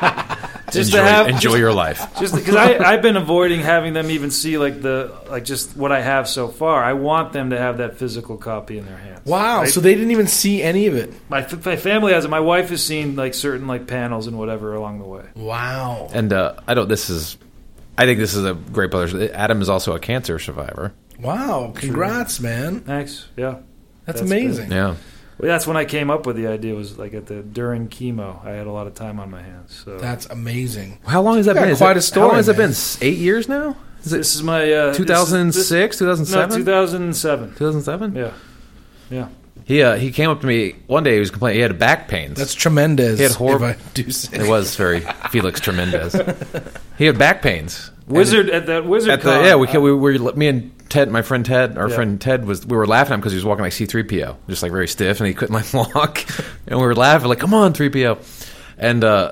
Speaker 5: Just
Speaker 3: enjoy,
Speaker 5: to have
Speaker 3: enjoy your life.
Speaker 5: Just because I've been avoiding having them even see like the like just what I have so far. I want them to have that physical copy in their hands.
Speaker 4: Wow,
Speaker 5: right?
Speaker 4: so they didn't even see any of it.
Speaker 5: my, f- my family has it. My wife has seen like certain like panels and whatever along the way.
Speaker 4: Wow.
Speaker 3: And uh, I don't. This is. I think this is a great pleasure. Adam is also a cancer survivor.
Speaker 4: Wow. Congrats, man.
Speaker 5: Thanks. Yeah.
Speaker 4: That's,
Speaker 5: That's
Speaker 4: amazing.
Speaker 3: Yeah.
Speaker 5: Well, that's when I came up with the idea. Was like at the during chemo, I had a lot of time on my hands. So
Speaker 4: That's amazing.
Speaker 3: How long has that
Speaker 4: got
Speaker 3: been? Is
Speaker 4: quite
Speaker 3: it-
Speaker 4: a story,
Speaker 3: How long has it
Speaker 4: man.
Speaker 3: been? S- Eight years now. Is it
Speaker 5: this is my uh,
Speaker 3: two thousand six, two thousand
Speaker 5: This is, no,
Speaker 3: seven,
Speaker 5: two thousand seven.
Speaker 3: two thousand seven?
Speaker 5: Yeah. Yeah.
Speaker 3: He uh, he came up to me one day. He was complaining. He had back pains.
Speaker 4: That's tremendous.
Speaker 3: He had horrible-
Speaker 4: if I do say.
Speaker 3: It was very Felix Tremendez. He had back pains.
Speaker 5: Wizard at that Wizard
Speaker 3: At the
Speaker 5: Con,
Speaker 3: yeah, we,
Speaker 5: I-
Speaker 3: we were me and Ted, my friend Ted, our
Speaker 5: Yeah.
Speaker 3: friend Ted was we were laughing at him because he was walking like C three P O, just like very stiff, and he couldn't like walk, and we were laughing like, "Come on, three P O," and uh,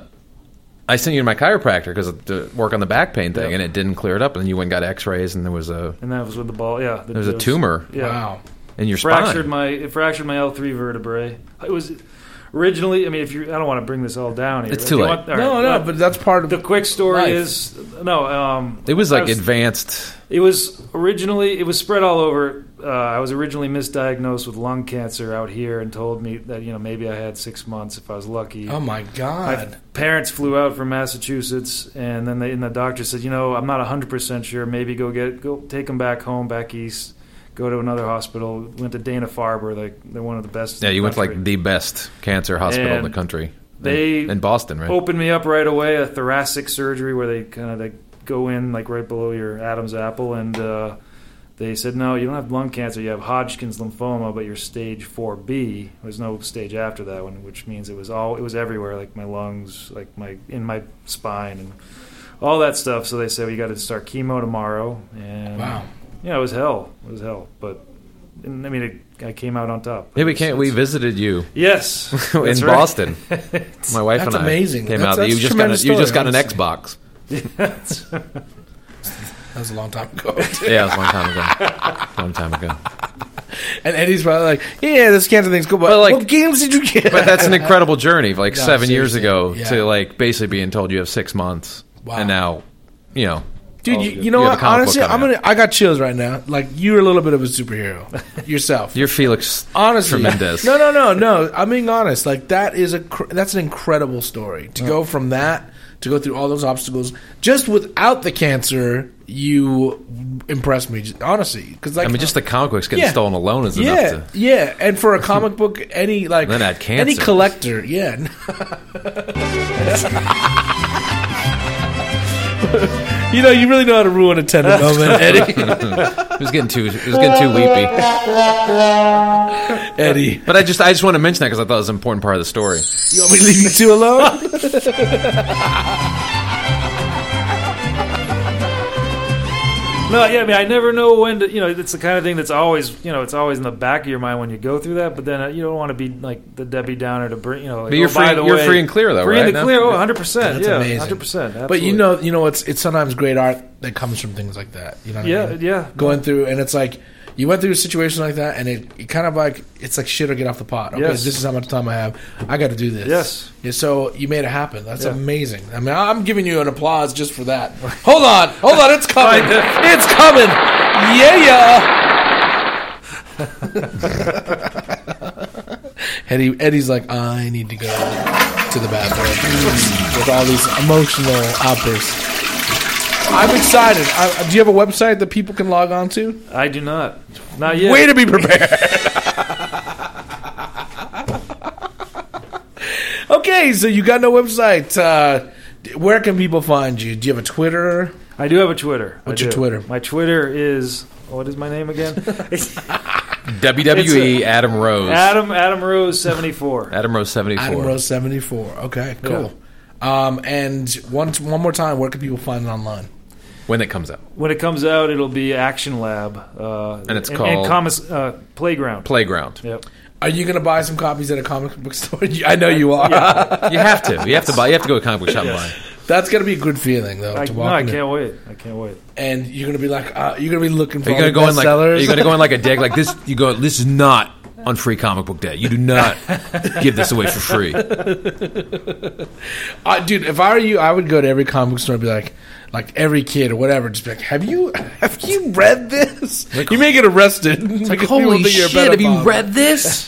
Speaker 3: I sent you to my chiropractor because to work on the back pain thing,
Speaker 5: Yeah.
Speaker 3: and it didn't clear it up, and then you went and got X-rays, and there was a
Speaker 5: and that was with the ball. Yeah. The,
Speaker 3: there was a
Speaker 5: those-
Speaker 3: tumor
Speaker 5: Yeah.
Speaker 4: Wow.
Speaker 3: in your
Speaker 5: Fractured
Speaker 3: spine.
Speaker 5: my it fractured my L three vertebrae. It was originally. I mean, if you, I don't want to bring this all down here.
Speaker 3: It's
Speaker 5: If
Speaker 3: too
Speaker 5: you
Speaker 3: late.
Speaker 5: want- all
Speaker 4: No,
Speaker 5: right,
Speaker 4: no,
Speaker 5: uh,
Speaker 4: but that's part of
Speaker 5: the quick story
Speaker 4: life.
Speaker 5: is no. Um,
Speaker 3: It was
Speaker 5: I
Speaker 3: like advanced.
Speaker 5: It was originally it was spread all over. Uh, I was originally misdiagnosed with lung cancer out here and told me that you know maybe I had six months if I was lucky.
Speaker 4: Oh my
Speaker 5: My
Speaker 4: God.
Speaker 5: parents flew out from Massachusetts, and then they, and the doctor said, you know, I'm not one hundred percent sure. Maybe go get go take them back home, back east. Go to another hospital. Went to Dana Farber. Like they're one of the best.
Speaker 3: Yeah,
Speaker 5: in the
Speaker 3: you went to
Speaker 5: country.
Speaker 3: like the best cancer hospital in
Speaker 5: And
Speaker 3: the country.
Speaker 5: they
Speaker 3: in, in Boston, right?
Speaker 5: Opened me up right away. A thoracic surgery where they kind of like go in like right below your Adam's apple, and uh, they said, no, you don't have lung cancer. You have Hodgkin's lymphoma, but you're stage four B. There's no stage after that one, which means it was all it was everywhere, like my lungs, like my in my spine, and all that stuff. So they said, well, you got to start chemo tomorrow, and
Speaker 4: Wow.
Speaker 5: yeah, it was hell. It was hell, but. And, I mean, it, I came out on top.
Speaker 3: Yeah, we
Speaker 5: It's-
Speaker 3: can't. We
Speaker 5: it's-
Speaker 3: visited you
Speaker 5: Yes,
Speaker 3: in
Speaker 5: that's right.
Speaker 3: Boston. My wife
Speaker 4: That's
Speaker 3: and I
Speaker 4: amazing.
Speaker 3: came
Speaker 4: That's-
Speaker 3: out.
Speaker 4: that's
Speaker 3: You
Speaker 4: a
Speaker 3: just got.
Speaker 4: tremendous
Speaker 3: A, you just got
Speaker 4: story,
Speaker 3: an
Speaker 4: honestly.
Speaker 3: Xbox.
Speaker 4: That was a long time ago.
Speaker 3: Yeah, it was a long time ago. Long time ago.
Speaker 4: And Eddie's probably like, yeah, this cancer thing's cool, but,
Speaker 3: But, like-
Speaker 4: what games did you get?
Speaker 3: But that's an incredible journey. Like
Speaker 4: No,
Speaker 3: seven years
Speaker 4: seriously,
Speaker 3: ago
Speaker 4: yeah.
Speaker 3: to like basically being told you have six months,
Speaker 4: Wow.
Speaker 3: and now, you know,
Speaker 4: Dude,
Speaker 3: all
Speaker 4: you,
Speaker 3: good.
Speaker 4: you know
Speaker 3: You have
Speaker 4: what?
Speaker 3: a comic book
Speaker 4: Honestly, I'm
Speaker 3: coming
Speaker 4: gonna. I got chills right now. Like you're a little bit of a superhero yourself.
Speaker 3: you're Felix.
Speaker 4: Honestly,
Speaker 3: Tremendous.
Speaker 4: No, no, no, no. I'm being honest. Like that is a cr- that's an incredible story to go from that to go through all those obstacles just without the cancer. You impressed me, just- honestly. Because like
Speaker 3: I mean, just the comic books getting
Speaker 4: Yeah.
Speaker 3: stolen alone is
Speaker 4: yeah,
Speaker 3: enough to.
Speaker 4: yeah. And for a comic book, any like
Speaker 3: Then add
Speaker 4: any
Speaker 3: cancer.
Speaker 4: collector, yeah. You know, you really know how to ruin a tender moment, Eddie.
Speaker 3: It was getting too. It was getting too weepy.
Speaker 4: Eddie,
Speaker 3: But I just, I just want to mention that because I thought it was an important part of the story.
Speaker 4: you want me to leave you two alone?
Speaker 5: No, yeah, I mean, I never know when to, you know, it's the kind of thing that's always, you know, it's always in the back of your mind when you go through that, but then uh, you don't want to be like the Debbie Downer to bring, you know, like,
Speaker 3: But you're
Speaker 5: oh, by
Speaker 3: free-
Speaker 5: the
Speaker 3: you're
Speaker 5: way,
Speaker 3: free and clear, though,
Speaker 5: free
Speaker 3: right,
Speaker 5: and
Speaker 3: now?
Speaker 5: clear, oh, one hundred percent,
Speaker 4: That's
Speaker 5: yeah,
Speaker 4: amazing.
Speaker 5: one hundred percent, absolutely.
Speaker 4: But you know, you know, it's it's sometimes great art that comes from things like that. You know what
Speaker 5: Yeah,
Speaker 4: I mean?
Speaker 5: yeah.
Speaker 4: Going through, and it's like you went through a situation like that, and it, it kind of like it's like shit or get off the pot. Okay,
Speaker 5: Yes.
Speaker 4: this is how much time I have. I got to do this.
Speaker 5: Yes.
Speaker 4: Yeah, so you made it happen. That's
Speaker 5: Yeah.
Speaker 4: amazing. I mean, I'm giving you an applause just for that. Hold on, hold on, it's coming. It's coming. Yeah, yeah. Eddie, Eddie's like, I need to go to the bathroom with all these emotional outbursts. I'm excited. I, do you have a website that people can log on to?
Speaker 5: I do not. Not yet.
Speaker 4: Way to be prepared. Okay, so you got no website. Uh, where can people find you? Do you have a Twitter?
Speaker 5: I do have a Twitter.
Speaker 4: What's
Speaker 5: I
Speaker 4: your
Speaker 5: do.
Speaker 4: Twitter?
Speaker 5: My Twitter is, what is my name again? It's
Speaker 3: W W E
Speaker 5: It's a-
Speaker 3: Adam Rose.
Speaker 5: Adam Adam Rose seventy-four.
Speaker 3: Adam Rose seventy-four.
Speaker 4: Adam Rose seventy-four. Okay, cool. Um, and one one more time, where can people find it online?
Speaker 3: When it comes out.
Speaker 5: When it comes out, it'll be Action Lab, uh,
Speaker 3: And it's
Speaker 5: and,
Speaker 3: called-
Speaker 5: and Comics, uh, Playground.
Speaker 3: Playground.
Speaker 5: Yep.
Speaker 4: Are you going to buy some copies at a comic book store? I know you are.
Speaker 3: You have to. You have to buy. You have to go to a comic book shop and buy.
Speaker 4: That's going to be a good feeling, though.
Speaker 5: I,
Speaker 4: to
Speaker 5: no,
Speaker 4: walk
Speaker 5: I
Speaker 4: in there.
Speaker 5: can't wait. I can't wait.
Speaker 4: And you're going to be like, uh, you're going to be looking for
Speaker 3: Are you
Speaker 4: all
Speaker 3: gonna
Speaker 4: the
Speaker 3: go in like?
Speaker 4: bestsellers.
Speaker 3: Are you gonna go in like a dick like this? You go. This is not on Free Comic Book Day. You do not give this away for free.
Speaker 4: Uh, dude, if I were you, I would go to every comic book store and be like, like every kid or whatever, just be like, have you have you read this?
Speaker 3: Like,
Speaker 4: you may get arrested. It's
Speaker 3: Like, holy shit! Have you read this?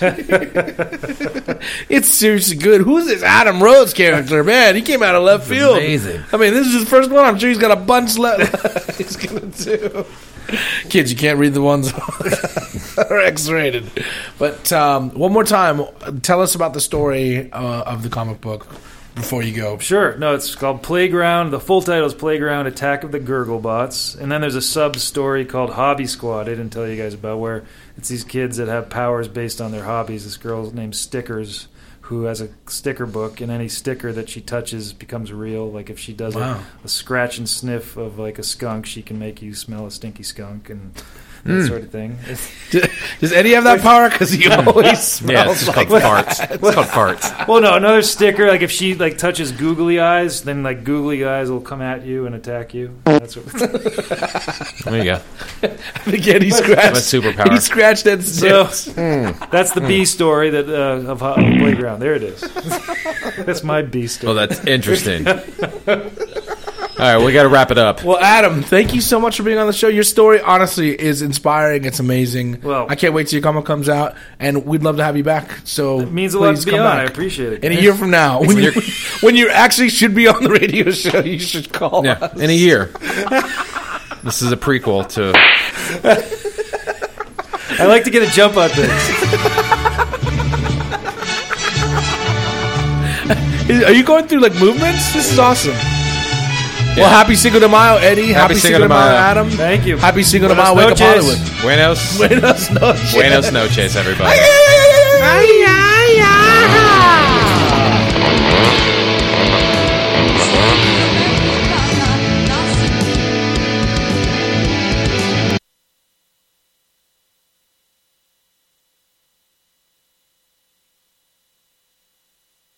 Speaker 4: It's seriously good. Who's this Adam Rose character? Man, he came out of left field.
Speaker 3: amazing.
Speaker 4: I mean, this is his first one. I'm sure he's got a bunch left. He's gonna do. Kids, you can't read the ones that are X-rated. But um, one more time, tell us about the story uh, of the comic book before you go.
Speaker 5: Sure. No, it's called Playground. The full title is Playground: Attack of the Gurglebots. And then there's a sub story called Hobby Squad. I didn't tell you guys about, where it's these kids that have powers based on their hobbies. This girl named Stickers, who has a sticker book, and any sticker that she touches becomes real. Like if she does
Speaker 4: Wow.
Speaker 5: a, a scratch and sniff of like a skunk, she can make you smell a stinky skunk and that
Speaker 3: Mm.
Speaker 5: sort of thing. It's-
Speaker 4: Does Eddie have that power? Because he always smells
Speaker 3: Yeah, it's just
Speaker 4: like
Speaker 3: called farts. It's called farts.
Speaker 5: well, no, another sticker. Like if she like touches googly eyes, then like googly eyes will come at you and attack you. That's what.
Speaker 3: There you go.
Speaker 4: Again, he scratched.
Speaker 3: My superpower.
Speaker 4: He scratched that
Speaker 5: So
Speaker 4: stick.
Speaker 5: that's the B story that uh, of, Ho- of Playground. There it is. That's my B story.
Speaker 3: Well, that's interesting. All right, we got to wrap it up.
Speaker 4: Well, Adam, thank you so much for being on the show. Your story, honestly, is inspiring. It's amazing.
Speaker 5: Well-
Speaker 4: I can't wait till your comic comes out, and we'd love to have you back. So
Speaker 5: It means a lot
Speaker 4: please
Speaker 5: to be
Speaker 4: come
Speaker 5: on.
Speaker 4: back.
Speaker 5: I appreciate it.
Speaker 4: In a year from now, when you,
Speaker 3: you're-
Speaker 4: when you actually should be on the radio show, you should call
Speaker 3: Yeah,
Speaker 4: us.
Speaker 3: in a year. This is a prequel to.
Speaker 5: I like to get a jump on things.
Speaker 4: Is- Are you going through like movements? This is awesome. Well, happy Cinco de Mayo, Eddie. Happy, Cinco de Mayo, Adam.
Speaker 5: Thank you.
Speaker 4: Happy Cinco de
Speaker 5: Buenas
Speaker 4: Mayo, Wake Up
Speaker 5: noches.
Speaker 4: Hollywood.
Speaker 3: Buenos,
Speaker 4: Buenos noches.
Speaker 3: Buenos noches, everybody.
Speaker 4: Ay, ay, ay, ay, ay, ay.